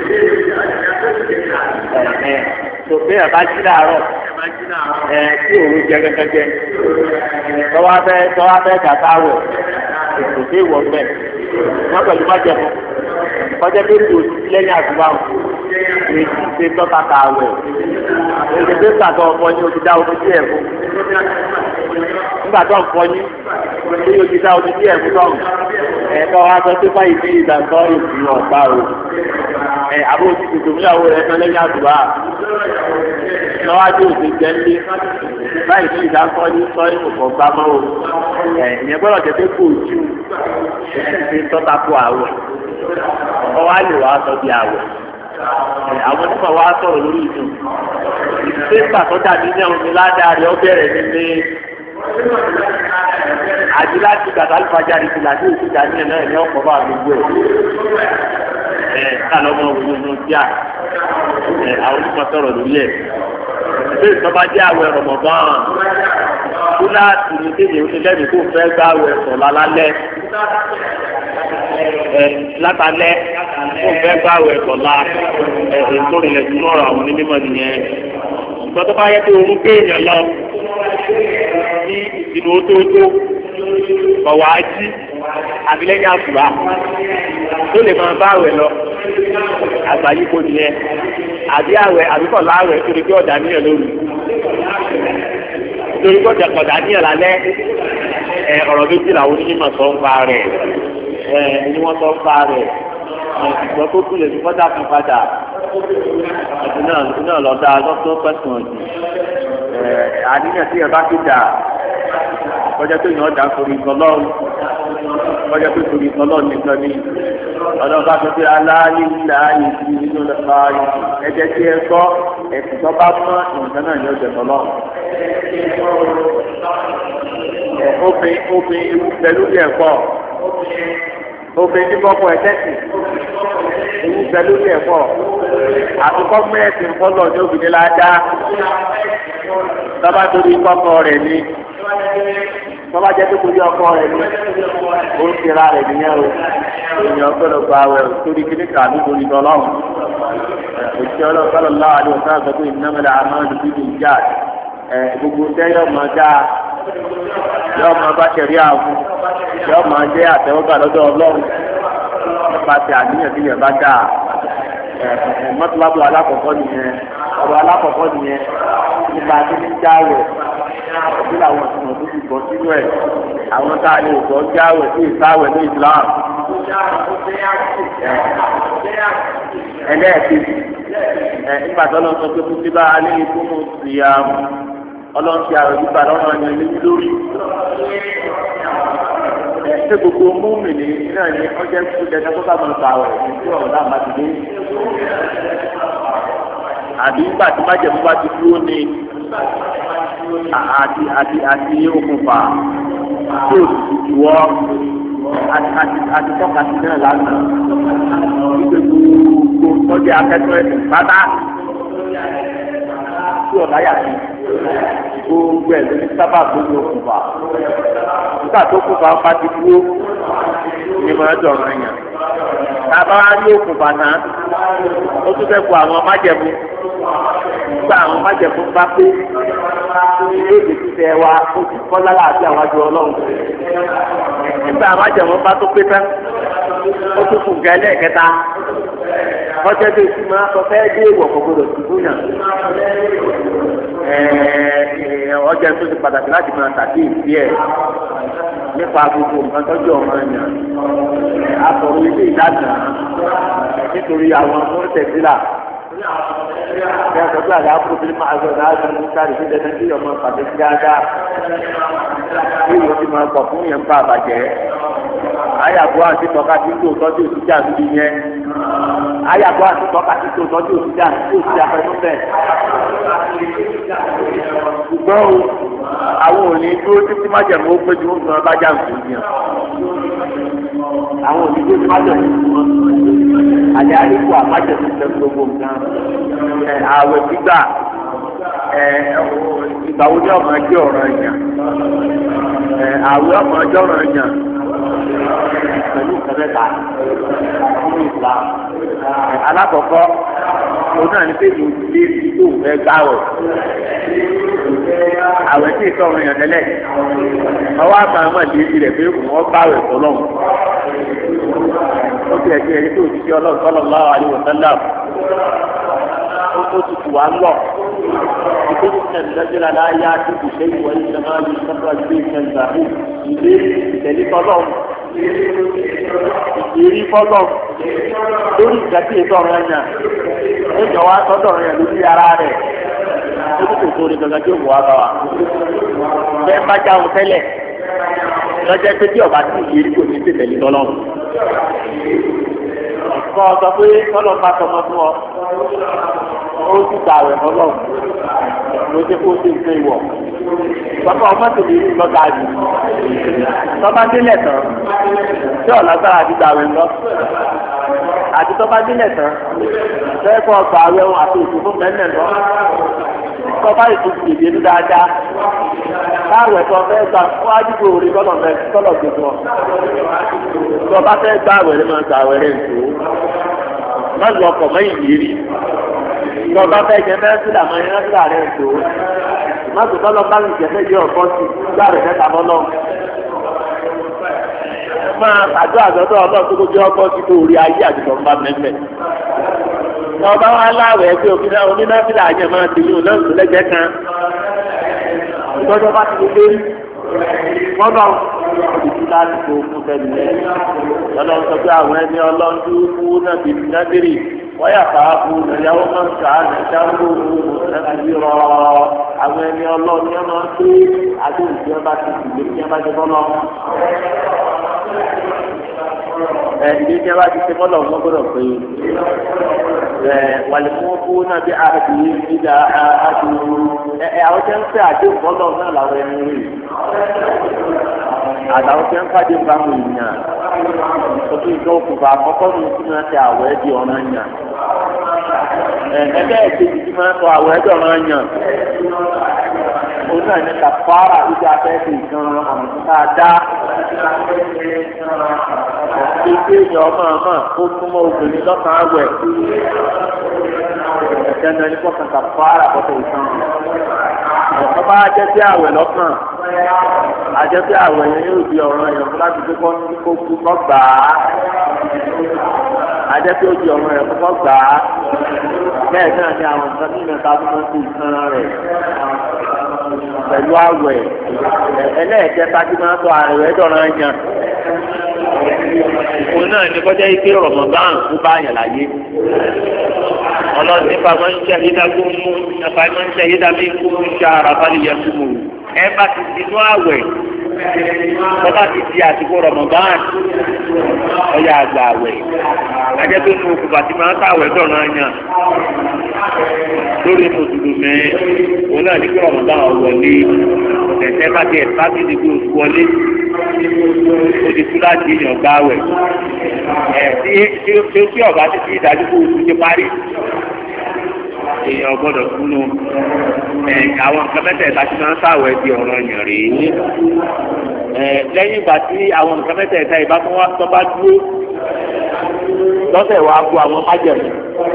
tó bẹ́ẹ̀ bá jí láàárọ̀ tí òun jẹ gẹ́gẹ́ tọ́wá fẹ́ kàtà wẹ̀ ètò tó ìwọ̀ bẹ́ẹ̀ wọ́n pẹ̀lú má jẹ fún kọjá pé kò sí lẹ́yìn àdúrà ọ̀hún èyí ṣe tọ́ka kà wẹ̀ èyí ṣe tàtọ̀ ọ̀pọ̀ ní oṣù dá omi díẹ̀ fún nígbà tó ń fọyín ní oṣù dá omi díẹ̀ fún tọ́hún ẹ̀ka wa sọ pé báyìí ní ìdàgbọ́ ìsìn ọ̀gbà o àbó oṣù tuntun míyàwó rẹ̀ tán lẹ́yìn àdúrà lọ́wọ́dún òsè jẹ́lé báyìí ní ìdákọ́ ní sọ́yìn òkò gbámọ́ o ìyẹn gbọ́dọ̀ jẹ́ pé kò jù ṣe tọ́ta kó àwẹ̀ ọwọ́ àlè wàá sọ bí àwẹ̀ àwọn onímọ̀ wa sọ̀rọ̀ lórí ìdùn ìdílé tó dàbí ní ọ̀hún ní ládàá rẹ̀ ó bẹ̀rẹ̀ nílé àti láti gbàgbá alùpàjà rẹ̀ fìlà ní òkúta ní ẹ̀ náà ní ọ̀pọ̀ bá gbogbo ẹ̀ kálọ̀ ọmọ òwúrọ̀ ní ọjà àwọn onímọ̀ sọ̀rọ̀ lórí ẹ̀ ìgbé ìtọ́ba jẹ́ àwẹ̀ Ramadan kúláàtì ní kéde onílẹ́nu tó fẹ́ gbá àwẹ̀ sọ̀lá lálẹ́ látàlẹ́ tó fẹ́ gbá àwẹ̀ sọ̀lá ètò ìrìnlẹ̀ tó lọ́rọ̀ àwọn onímọ̀ nìyẹn ìgbọ́n tó bá yẹ kó orú kéèyàn lọ ní ìsinmi ótótó ọ̀wá ají àbílẹ́yìn àkùrá tó lè máa bá àwẹ̀ lọ àgbáyé kò nìyẹn àbí àwẹ̀ àbíkọ̀ láwẹ̀ torí pé ọ̀dà níyàn lóru torí pé ọ̀dà níyàn lálẹ́ ọ̀rọ̀ méjì làwọn onímọ̀ sọ ń pa rẹ̀ ẹni wọ́n sọ ń pa rẹ̀ ìgbọ́ tó kú lè fi kọ́dà fún padà náà lọ dáa lọ́sọ́ pẹ̀sùn ọ̀dì àníyàn tí ẹ bá ti dà kọjá tó yàn ọ̀dà torí ìtọ́lọ́run kọjá tó torí ìtọ́lọ́run nìkan ní ọlọ́run bá sọ pé aláàlí ńlá yìí ti nínú lọ́pàá ẹ̀jẹ̀ tí ẹ gbọ́ ẹ̀sìn tó bá mọ́ ìwọ̀n náà ní ọ̀jẹ̀ tọ́lọ́run. obìnrin ewu pẹ̀lú bí ẹ̀kọ́ obìnrin ní bọ́kọ ẹ̀tẹ́sì ewu pẹ̀lú bí ẹ̀kọ́ àtúkọ́ mẹ́ẹ̀sì ńkọ́lọ̀ ní obìnrin ládá tọ́ba torí kọ́kọ́ rẹ̀ ní tọ́ba jẹ́ tó torí ọkọ rẹ̀ ní ó ń tira rẹ̀ nìyẹn o èèyàn gbọ́dọ̀ gba àwẹ̀ torí kíní kà ní torí tọ́lọ́run òṣìṣẹ́ ọlọ́sọ́lọ́ láwà ní ọ̀sán àgbẹ̀ pé ìnáwó àmọ́ ìdíjú ìjà gbogbo tẹ́yọ̀ máa dáa yọ ọmọ bá ṣẹ̀rí àwọn yọ ọmọ jẹ́ àtẹ́wọ́gbà lọ́dọ̀ ọlọ́run nípa ti àníyàn tí yẹn bá dáa mọ́tòlábù alákọ̀ọ́kọ́ nìyẹn ọ̀rọ̀ alákọ̀ọ́kọ́ nìyẹn nípa tí ní jáwẹ̀ òbí làwọn ìtumọ̀ tó ti gbọ́ sínú ẹ̀ àwọn tá a lè gbọ́ jáwẹ̀ sí ìsáwẹ̀ ní Islam ẹlẹ́ẹ̀kejì nígbà tó lọ́n sọ pé kó tí bá alẹ́ ikú mọ̀ sí i ọlọ́run ti àrò nípa lọ́wọ́ ẹni ẹlẹ́yìn lórí. ṣé gbogbo múmìnì náà ni ọjọ́ ìṣúná ẹ̀dá tó bá máa bàwẹ̀ ní ọ̀rọ̀ náà má ti dé. àbí nígbà tí májèmú bá ti dúró ní àti okùnfà tí ò sì jù wọ́ àti tọ́ka sí náà lánàá. wípé gbogbo ọjọ́ akẹ́kọ̀ọ́ ẹ̀sìn pátá tí ọ̀la yà sí gbogbo ẹ̀ lórí sábà gbogbo òkùnfà nígbà tó kùnfà bá ti dúró ní mọ̀ dọ̀rọ̀ ẹ̀yàn tábà wá ní òkùnfà náà ó tún fẹ́ kó àwọn májẹ̀mú nígbà àwọn májẹ̀mú bá pé ilé ìgbésíṣẹ́ wa ó ti kọ́ lálẹ́ àti àwọn àjọ ọlọ́run nígbà àwọn májẹ̀mú bá tó pé tán ó tún kù gẹ́lẹ́ kẹta ọjọ́ tó ti máa sọ fẹ́ dé ìwọ̀ kòkòrò tìbú náà ọjọ́ tó ti pàtàkì láti máa tàbí ìdí ẹ̀ nípa gbogbo nǹkan tọ́jú ọmọ ẹ̀yàn àtọ̀rọ̀ ilé ìdáná nítorí àwọn mọ́tẹ̀sílà ní àtọ́jú àlẹ́ àbúrò tí máa sọ náà ló ń sáré sí dandan tí ọmọ pàdé sí dáadáa tí ìwọ ti máa pọ̀ fún yẹn ń bá àbàjẹ́ ayàbọ̀ àti tọ́ka tí tó tọ́jú òṣìṣẹ́ àdúgbò yẹn ayàbọ̀ àti tọ́ka tí tó tọ́jú òṣìṣẹ́ àfẹnú bẹ́ẹ̀. ṣùgbọ́n o àwọn òní dúró títí májèmó ó péjú ó sọ bájà ń fún yàn àwọn òní dúró títí májèmó ó àlẹ́ àríkù àmájèmó fẹ́ gbogbo nǹkan ààwẹ̀ gbígbà ìgbà wo ni ọmọ ẹjọ́ ọ̀rọ̀ ẹ̀yàn ààwẹ̀ ọmọ ẹjọ́ ọ̀rọ̀ ẹ̀yàn pẹ̀lú kẹfẹ́ta nínú Islam alákọ̀ọ́kọ́ òun náà ní pẹ̀lú ilé tó fẹ́ gbáwẹ̀ àwẹ̀ tí ìtọ́run yàn tẹ́lẹ̀ ọwọ́ àmọ́ ìdíyèsí rẹ̀ pé wọ́n gbáwẹ̀ fọlọ́hùn ó ti ẹ̀jẹ̀ ẹni tó ti ṣe ọlọ́run sallallahu alaihi wasallam ó ti tù wá lọ ìgbésí ìṣẹ̀lẹ̀ láyé àti ìṣe ìwọ ìṣẹ̀lẹ̀ máa ń sọ́kọ̀ sí ìṣẹ̀lẹ̀ ìlé ìtẹ̀lé tọ́lọ́run ìrírí fọ́lọ́ lórí ìgbàtí ètò ọ̀rọ̀ ẹ̀yàn ẹ̀jọ̀ wa tọ́jú ọ̀rọ̀ ẹ̀yàn lórí ara rẹ̀ ó ti tòkó ní gangan tí ó mú wa bá wa. bẹ́ẹ̀ bá jáwọ́ tẹ́lẹ̀ lọ́jọ́ pé tí ọba tí ìrírí kò ní tètèlé tọ́lọ́run. kọ́ ọ sọ pé tọ́lọ́ bá tọmọ fún ọ ó sì gbà rẹ̀ tọ́lọ́run ló jẹ́ kó o ṣe nǹkan ìwọ̀. bàbá ọmọ tèmi rí lọ́gà jù tọ́ba délẹ̀ tán tí ọ̀làgbára àti gbàwé lọ àti tọ́ba délẹ̀ tán fẹ́ẹ́ kọ́ ọgbà àwẹ̀ wọn àti òṣù fún mẹ́lẹ̀ lọ tọ́ba ètò ìdè ní dáadáa láwẹ̀ tó fẹ́ gbà fún àdúgbò orí tọ́lọ̀ gbogbo tọ́ba fẹ́ gbà àwẹ̀ rẹ̀ máa gbà àwẹ̀ rẹ̀ nìkó má lọ ọkọ̀ mẹ́yìn yìí tọ́ba fẹ́ jẹ mẹ́sílà máa yẹn mẹ́sílà rẹ̀ nìkó má tó tọ́lọ́ bá ń jẹ mẹ́jọ ọ̀kọ́ sí láàrin mẹ́ta mọ́lọ́ máa àjọ àjọ̀dọ̀ ọlọ́run tó kójú ọkọ̀ sí tó orí ayé àjùmọ̀ bá mẹ́mẹ́ ọba wa láwẹ̀ ẹgbẹ́ onínáfíà àjẹ máa ti yóò náà tó lẹ́gbẹ̀ẹ́ kan ìtọ́jọ́ bá ti lé gbọ́dọ̀ ìdí láti kó fún fẹ́mi lọ́dọ̀ sọ pé àwọn ẹni ọlọ́dún fún náà ti fi nábìrì wọ́n yà fà á fún ìyàwó máa ń kà á ní sáńgó òun rọ àwọn ẹni ọlọ́dún yẹn máa ń pé àdéhùn tí wọ́n bá ti fi lé tí wọ́n bá ti bọ́ lọ. ìdí tí wọ́n bá ti ṣe bọ́ lọ wọ́n gbọ́dọ̀ pé wàlúùkú náà bí àdì ìdá àdì àwọn tẹ́ ń fẹ́ àdéhùn bọ́lọ̀ náà làwọn ẹni rí àtàwọn tẹ́ ń fàdé bá wọn yàn òkè ìjọ òkùnfà àkọ́kọ́ ní ìdí máa tẹ àwọ̀ ẹ̀dì ọ̀nà yàn ẹgbẹ́ ẹ̀kejì tí máa tọ àwọ̀ ẹ̀dì ọ̀nà yàn òun náà ní kàfàrà ìdí afẹ́fẹ́ ìkan ọ̀nà tá a dá ìgbé ìyọ̀ ọmọ ó túmọ̀ obìnrin lọ́kàn áwẹ̀ ẹ̀jẹ̀ ní kọ́kàn kàfàrà bọ́tọ̀ ìkan ọ̀tọ́ bá jẹ́ sí àwẹ̀ lọ́kàn àjẹ́ sí àwẹ̀ yẹn yóò di ọ̀ràn yẹn fún láti tó kọ́ gbà á àjẹ́ sí ó di ọ̀ràn yẹn fún kọ́ gbà á bẹ́ẹ̀ náà ni àwọn nǹkan tí ìmẹ̀ta tó máa ń fi ìkan rẹ̀ pẹ̀lú àwẹ̀ ẹlẹ́ẹ̀kẹta tí máa ń sọ àrẹ̀wẹ̀ dọ̀ràn yẹn òun náà ní kọjá ike Ramadan tó bá yàn láyé ọlọ́run nípa máa ń ṣe ayédágún mú nípa máa ń ṣe ayédágún kú ń ṣe àràbálẹ̀ yẹn fún mi ẹ bá ti di inú àwẹ̀ bọ́bá ti di àsìkò Ramadan ọ̀yà àgbà àwẹ̀ ajẹ́pẹ́ nínú òkùnfà tí máa ń sáwẹ̀ dọ̀nà yàn lórí mùsùlùmí òun náà ní kí Ramadan wọlé ẹ̀sẹ̀ bá ti ẹ̀ka ti di oṣù wọlé ó di kú láti yàn gbá àwẹ̀ tí ọ̀gá ti fi ìdájú kó oṣù ti parí èèyàn gbọ́dọ̀ kúnnú àwọn nǹkan mẹ́tẹ̀ẹ̀ta tí wọ́n ń sáwẹ̀ di ọ̀rọ̀ yàn rèé lẹ́yìn ìgbà tí àwọn nǹkan mẹ́tẹ̀ẹ̀ta ìbá tó wá tọ́ bá dúró lọ́sẹ̀ wàá bu àwọn májẹ̀mú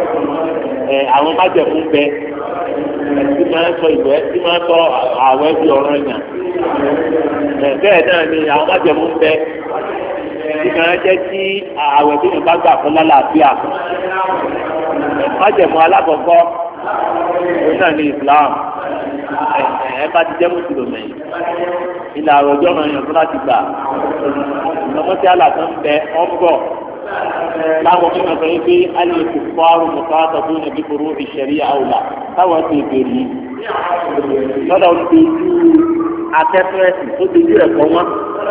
bẹ tí máa ń sọ ìwẹ́ tí máa ń sọ àwẹ̀ di ọ̀rọ̀ yàn bẹ́ẹ̀ náà ni àwọn májẹ̀mú bẹ tí máa ń jẹ́ kí àwẹ̀ tó yàn bá gbà fún lálàáfíà májẹ̀mú alákọ̀ọ́kọ́ òun náà ní Islam ẹ bá ti jẹ́ mùsùlùmí ilà àròjọ́ máa yàn fún láti gbà ìmọ̀mọ́sí àlàtọ́ ń bẹ ọ́pọ̀ láwọn mímọ̀ sọ wípé alẹ́ kò fọ́ àrùn mọ̀tàtà tó nàbí kúrú ìṣẹ̀rí àwùlà táwọn ti bèrè lọ́dọ̀ dojú akẹ́fẹ́sì tó dojú ẹ̀kọ́ wọn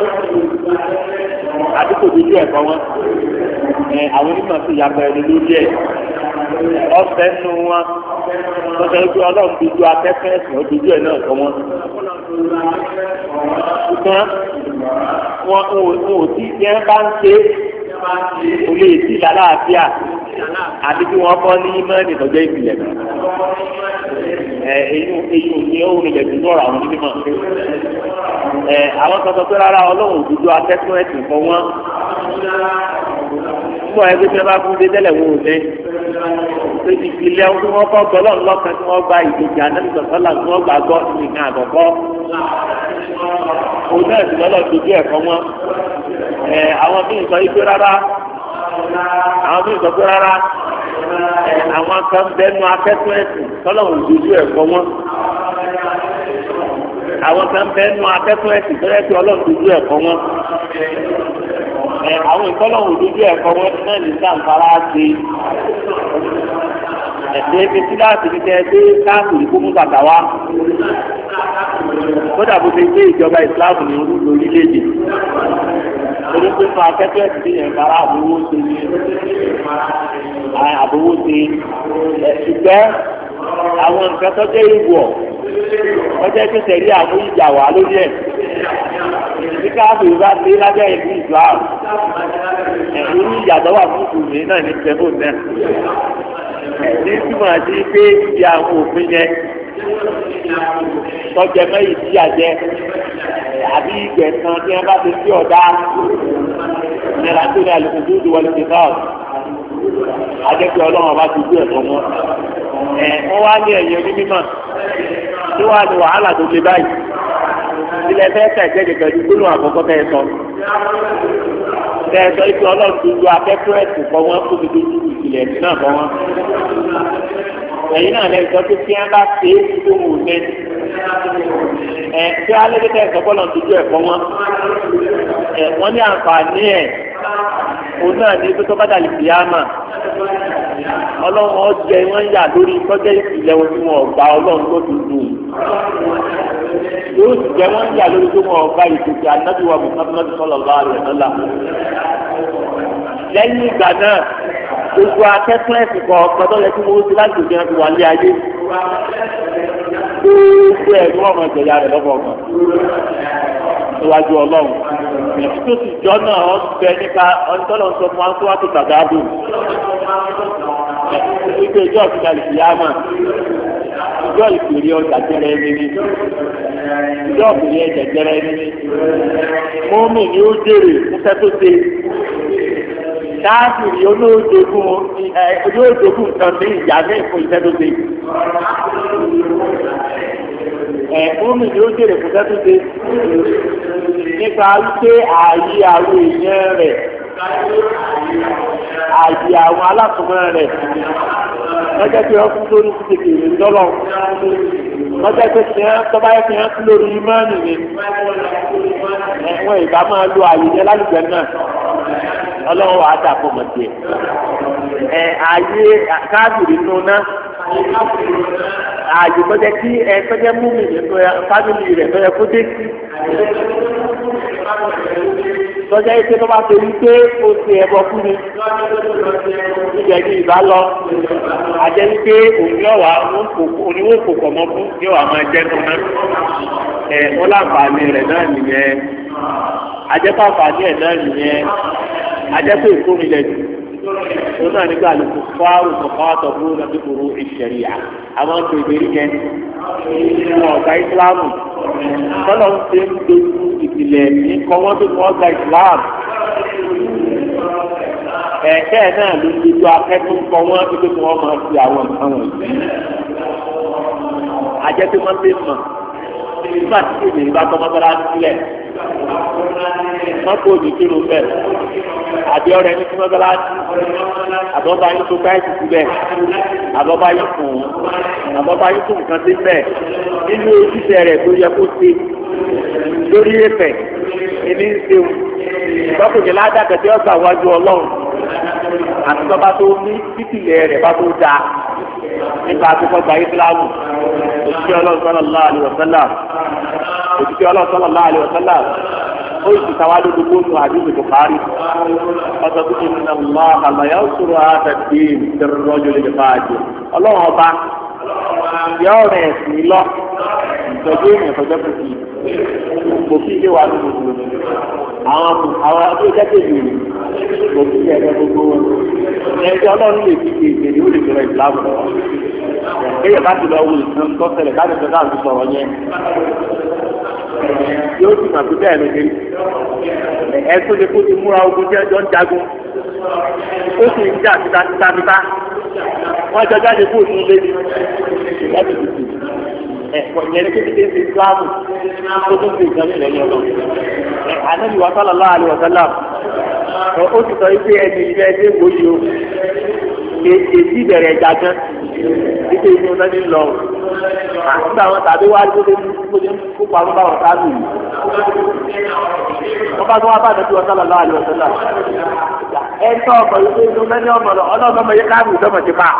àti kò dojú ẹ̀kọ́ wọn àwọn onímọ̀ sí ìyàpẹ̀ ẹ̀rọ lórí ẹ̀ ọ̀fẹ́ nù wọn lọ́sọ̀ wípé ọlọ́run dojú akẹ́fẹ́sì ó dojú ẹ̀ náà kọ́ wọn. ṣùgbọ́n wọn ò tí yẹn bá ń ṣe kò lè sí lálàáfíà àti kí wọ́n kọ́ ní mẹ́rin lọ́jọ́ ìpìlẹ̀ náà. èyí ò ní òun ilẹ̀ dùn lọ́rọ̀ àwọn onímọ̀. àwọn kan sọ pé rárá ọlọ́run òdodo akẹ́kọ̀ọ́ ẹ̀sìn kan wọ́n. fún ẹgbẹ́ tí wọ́n bá fún dé tẹ́lẹ̀ wọn ò dé. pé ìpìlẹ̀ tí wọ́n kọ́ gbọ́ lọ́nà lọ́kàn tí wọ́n gba ìdíje ànábìsọ̀tọ́là tí wọ́n gbà gbọ́ nìkan àkọ́kọ́. òun náà sì lọ́lọ́ dojú ẹ̀kọ́ wọn. àwọn míì sọ pé rárá àwọn kan bẹnu akẹ́kọ̀ọ́ ẹ̀sìn tọ́lọ́run dojú ẹ̀kọ́ wọn. àwọn kan bẹnu akẹ́kọ̀ọ́ ẹ̀sìn tọ́lọ́run dojú ẹ̀kọ́ wọn. àwọn ìtọ́lọ́run dojú ẹ̀kọ́ wọn náà ní sàǹfàrà ṣe. ẹ̀sìn ẹgbẹ́ tí láti fi tẹ́ pé káàkiri kó mú bàtà wá. kódà bó ti gbé ìjọba ìsìláàmù ní orúkọ orílẹ̀-èdè. torí pé fún akẹ́kọ̀ọ́ ẹ̀sìn yẹn fara àbówó ṣe ní àbówó ṣe ṣùgbọ́n àwọn nǹkan tó jẹ́ ìwọ̀ ọjọ́ tó tẹ̀lé àwọn ìjà wà lórí ẹ̀ ní káàbì bá dé lábẹ́ ìlú Islam irú ìyàtọ̀ wà fún ìṣòro náà ní tẹ́bù náà ní túmọ̀ sí pé ibi àwọn òfin yẹn tọ́jẹ́ mẹ́yìí sí àjẹ́ àbí ìgbẹ̀sán tí wọ́n bá ti sí ọ̀dá ìyẹn tó ní àlùkò tó ti wọlé ti náà ajẹ́pẹ́ ọlọ́run ọba ti gbé ẹ̀kọ́ wọn. wọ́n wá ní ẹ̀yìn onímọ̀ tí wọ́n á ní wàhálà tó le báyìí ilẹ̀ fẹ́ tẹ̀ jẹ́ pẹ̀lú gbólóhùn àkọ́kọ́ tẹ́ ẹ sọ. tẹ́ẹ̀sọ́ ikú ọlọ́run tó lu akẹ́kọ̀ọ́ ẹ̀sìn kọ́ wọn kó fi dojú ìpìlẹ̀ ẹ̀sìn náà kọ́ wọn. ẹ̀yin náà lẹ́yìn sọ pé kí wọ́n bá ṣe é tó wù lẹ́nu. Tí alẹ́ tẹ́ ẹ̀sọ́ bọ́lọ̀ dojú ẹ̀kọ́ wọn. Wọ́n ní àǹfààní ẹ̀ òun náà ní pé tó bá dàlí fìyàmà ọlọ́run ọjẹ́ wọ́n yà lórí kọ́jẹ́ ìpìlẹ̀ wọn tí wọ́n gba ọlọ́run tó dùdù. Yóò sì jẹ́ wọ́n yà lórí tó wọ́n gba ìpèsè ànábì wa Muhammad sallallahu alaihi wasallam. Lẹ́yìn ìgbà náà gbogbo akẹ́kọ̀ọ́ ẹ̀sìn kan ọ̀pọ̀tọ́ yẹ kí wọ́n ti láti òjò ẹ̀sìn wà ní ayé. Gbogbo ẹ̀ ni wọ́n mọ̀ ìjọba rẹ̀ lọ́kọ̀ọ̀kan níwájú ọlọ́run. Èyí tó sì jọ náà wọ́n bẹ nípa ọ̀nìtọ́lọ́ sọ fún wa tó wá tó tàgáàbò. Ìgbé ìjọ ìfìdá ìfìyàmà, ìjọ ìfìrí ọjà jẹrẹ ẹni ní, ìjọ ìfìrí ẹjà jẹrẹ ẹni ní. Mọ́mì ni ó jèrè fúnfẹ́ tó ṣe. Káàkiri olóòjogún nǹkan ní ìyá ní ìfún ìfẹ́ tó ṣe. Mọ́mì ni ó jèrè fúnfẹ́ tó ṣe. Nípa wípé ààyè àwọn èèyàn rẹ̀, ààyè àwọn alákùnrin rẹ̀, lọ́jọ́ tí wọ́n fún lórí fún kékeré lọ́lọ́, lọ́jọ́ tó ti hàn tọ́ba yẹn fi hàn sí lórí ìmọ̀ọ́nì ni, ẹ̀wọ̀n ìbá máa lo ààyè yẹn lálùjẹ náà, ọlọ́run wàá dà pọ̀ mọ̀tì ẹ̀. Ààyè káàbìrì nù náà, ààyè tọ́jẹ́ kí tọ́jẹ́ mú mi nínú fámìlì rẹ̀ tọ́jẹ́ kó dé sí. Tọ́jà yìí pé tó bá torí pé o ti ẹbọ fún mi, ìjẹ́ ní ìbá lọ, àjẹ́ wípé òun yóò wá oníwó kòkò mọ́ fún yóò wá máa jẹ́ tó náà. Wọ́n láǹfààní rẹ̀ náà nìyẹn, àjẹ́pọ̀ àǹfààní ẹ̀ náà nìyẹn, àjẹ́pọ̀ ìkórìlẹ̀ jù. Ó náà nígbà lóko fáwọn kọ̀ọ̀kan àtọ̀gbọ́n láti kúrò ìṣẹ̀ríyà. Àwọn tó ìgbèrí kẹ́ wọn ọ̀gá ìsìláàmù. Tọ́lọ̀ ń ṣe ń dojú ìpìlẹ̀ ní kọ́wọ́ tó wọ́n gba ìsìláàmù. Ẹ̀kẹ́ náà ló ń dojú akẹ́kọ̀ọ́ kọ́ wọ́n tó tó wọ́n máa fi àwọn nǹkan wọ̀nyí. Àjẹpẹ́ máa ń bẹ mọ̀ nígbà tí ènìyàn bá tọ́ mọ́tọ́lá sílẹ̀. Mọ́tò òbí kírun bẹ́ẹ̀. Àbí ọ̀rẹ́ ní kímọ́tọ́lá sí. Àbọ̀bá yín tó káyìí síbẹ̀. Àbọ̀bá yín fún un. Àbọ̀bá yín fún nǹkan sí bẹ́ẹ̀. Nínú ojúṣe rẹ̀ tó yẹ kó ṣe lórí ẹ̀fẹ̀ ẹni ń ṣeun. Ìgbọ́kùnrin ládàkẹ́ ọgbà wájú ọlọ́run. Àti tọ́ba tó ní títìlẹ̀ rẹ̀ bá tó dáa. Nípa àtúkọ̀ gba Ìsìlámù. Òṣìṣẹ́ ọlọ́run sallallahu alaihi wasallam. Òṣìṣẹ́ ọlọ́run sallallahu alaihi wasallam. Ó sì tàwádó gbogbo nù àdúgbò tó parí. Ọ̀sọ̀ tó ti nà lọ́ àlàyé òṣòro àtàdé ìtẹ̀rọ̀jọ́ lè fà á jẹ. Ọlọ́run ọba yọ ọ̀rẹ́ ẹ̀sìn lọ. Ìtọ́jú èèyàn tọ́jọ́ kò sí. Kò sí ilé wa ní gbogbo. Àwọn abúlé jẹ́jẹ́ ìlú kò sí ẹ̀rẹ́ gbogbo wọn. Ẹ̀jẹ̀ ọlọ́run lè fi kéèké ní ó lè sọ̀rọ̀ ìsìlámù lọ. Kéèyàn bá ti lọ wo ìtàn tọ́sẹ̀lẹ̀ láti fẹ́ káàkiri sọ̀rọ̀ yẹn. Yóò ti mà pé bẹ́ẹ̀ ló dé. Ẹ̀sùn lè kó ti múra ogun jẹ́ ẹjọ́ ń jagun. Ó sì ń jà títa. Wọ́n jọ jáde kó òtún lé ní ìlẹ́bí tuntun. Ẹ̀kọ́ ìyẹn ní kékeré ṣe Ìsìlámù tó tún fi ìjọba ìlẹ́yìn ọ̀nà. Ànábì wa sallallahu alaihi wa sallam. Ó ti sọ wípé ẹni ilé ẹgbẹ́ ìwòye o. Èsì ìbẹ̀rẹ̀ ẹja gan. Títí inú náà ní lọ. Àtúntà àwọn tàbí wá ló dé kó parọ́ bá wọn sáájú yìí. Wọ́n bá tó wá bá àdójú wọn sallallahu alaihi wa sallam. Ẹ tọ́ ọmọ yìí pé inú náà ní ọmọ lọ, ọlọ́run ọmọ yìí káàbù ìdọ́mọ̀ ti pa.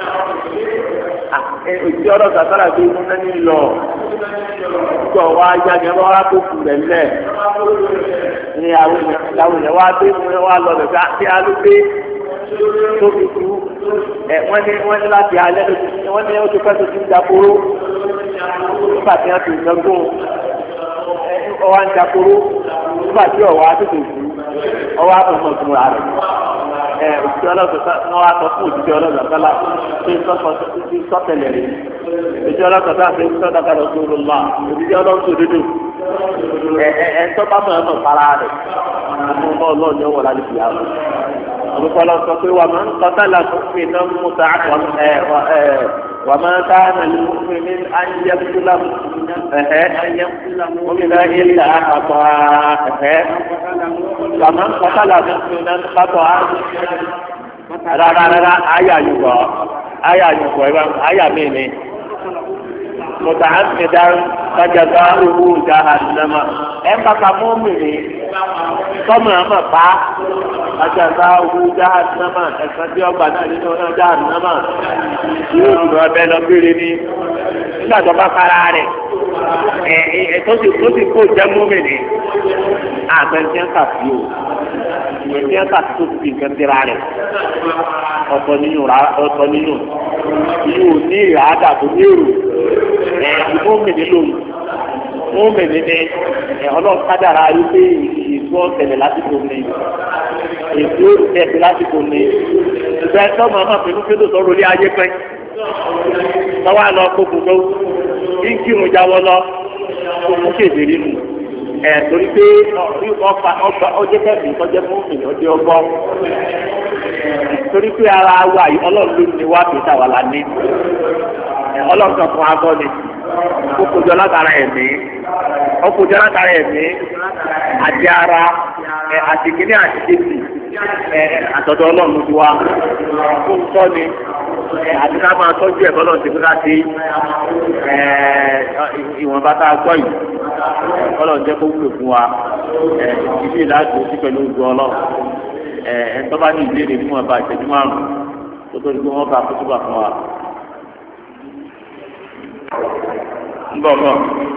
Òtí ọ̀rọ̀ sàtàrà gbé inú náà ní lọ. Ìjọ wa yá ni wọ́n wá tó kù rẹ̀ lẹ̀. Ní àwọn èèyàn wá dé wọ́n wá lọ lẹ̀ sí alúgbé tó fi kú. Wọ́n ní láti alẹ́ wọ́n ní ó ti pẹ́ tó ti ń dapòró. Nígbà tí wọ́n ti ń gbọ́n ọwọ́ ń dapòró. Nígbà tí ọ̀wọ́ á tètè kú ọwọ́ á tọ̀ mọ̀ fún ra rẹ̀. Òṣìṣẹ́ ọlọ́sọ̀tà wọ́n wá sọ fún òṣìṣẹ́ ọlọ́sọ̀tà pé sọ́tẹ̀lẹ̀ rẹ̀. Òṣìṣẹ́ ọlọ́sọ̀tà pé sọ́tẹ̀lẹ̀ rẹ̀ tó lọ lọ. Òṣìṣẹ́ ọlọ́sọ̀tà ẹ̀ńtọ́ bá mọ̀ ẹ̀ fara rẹ̀. Àwọn ọmọ ọlọ́ọ̀ni ọwọ́ láti fi àwọn. Olùkọ́ lọ sọ pé wà máa ń tọ́tà láti fi iná mú ta وما كان لمؤمن أن يقتل مؤمنا إلا خطأ فمن قتل مؤمنا خطأ rárá àyà mi ni muta'ammidan fajazā'uhu jahannama bàtà mọ́mìnì tọ́mù àmà pa fajazā'uhu jahannama ẹ̀sán tí ọgbà náà nínú náà jahannama yóò dùn ọbẹ̀ lọ bèrè ní nígbà tó bá fara rẹ̀ tó sì kó jẹ́ mọ́mìnì àtẹ̀jẹ́ ń kàfí o ìyẹn ń kàfí tó ti fi nǹkan tẹ́ra rẹ̀ ọ̀tọ̀ nínú yóò ní ìhàdà tó ní èrò mọ́mìnì lòun mọ́mìnì ni ọlọ́run kádàrá wípé ìgbọ́ tẹ̀lẹ̀ lásìkò ni èdè tẹ̀lẹ̀ lásìkò ni ìgbà ẹ̀tọ́ màmá pẹ̀lú pẹ̀lú sọ̀rọ̀ orí ayé pẹ́ tọ́wọ́ àlọ́ kókò tó kí n kírun jáwọ́ lọ kókò kéde nínú torí pé ọjọ́ kẹ́sì ọjọ́ mọ́mìnì ọjọ́ ọgbọ́ torí pé ara wa yìí ọlọ́run ló ní wá pé táwa la ní ọlọ́run kan fún agbọ́ ni kókòjọ́ látara ẹ̀mí ọkòjọ́ látara ẹ̀mí àti ara àti kìíní àti kéjì àtọ̀dọ̀ ọlọ́run ti wá kó ń tọ́ ni àti ká máa tọ́jú ẹ̀kọ́ náà ti fi ká sí ìwọ̀nba tá a gbọ́ yìí ọlọ́run jẹ́ kó wúlò fún wa ìdílé láti òsì pẹ̀lú ojú ọlọ́run ẹ̀ńtọ́ bá ní ìbéèrè fún ọba ìṣẹ́jú márùn-ún tó tó di pé wọ́n bá kótóbà fún wa. ń bọ̀.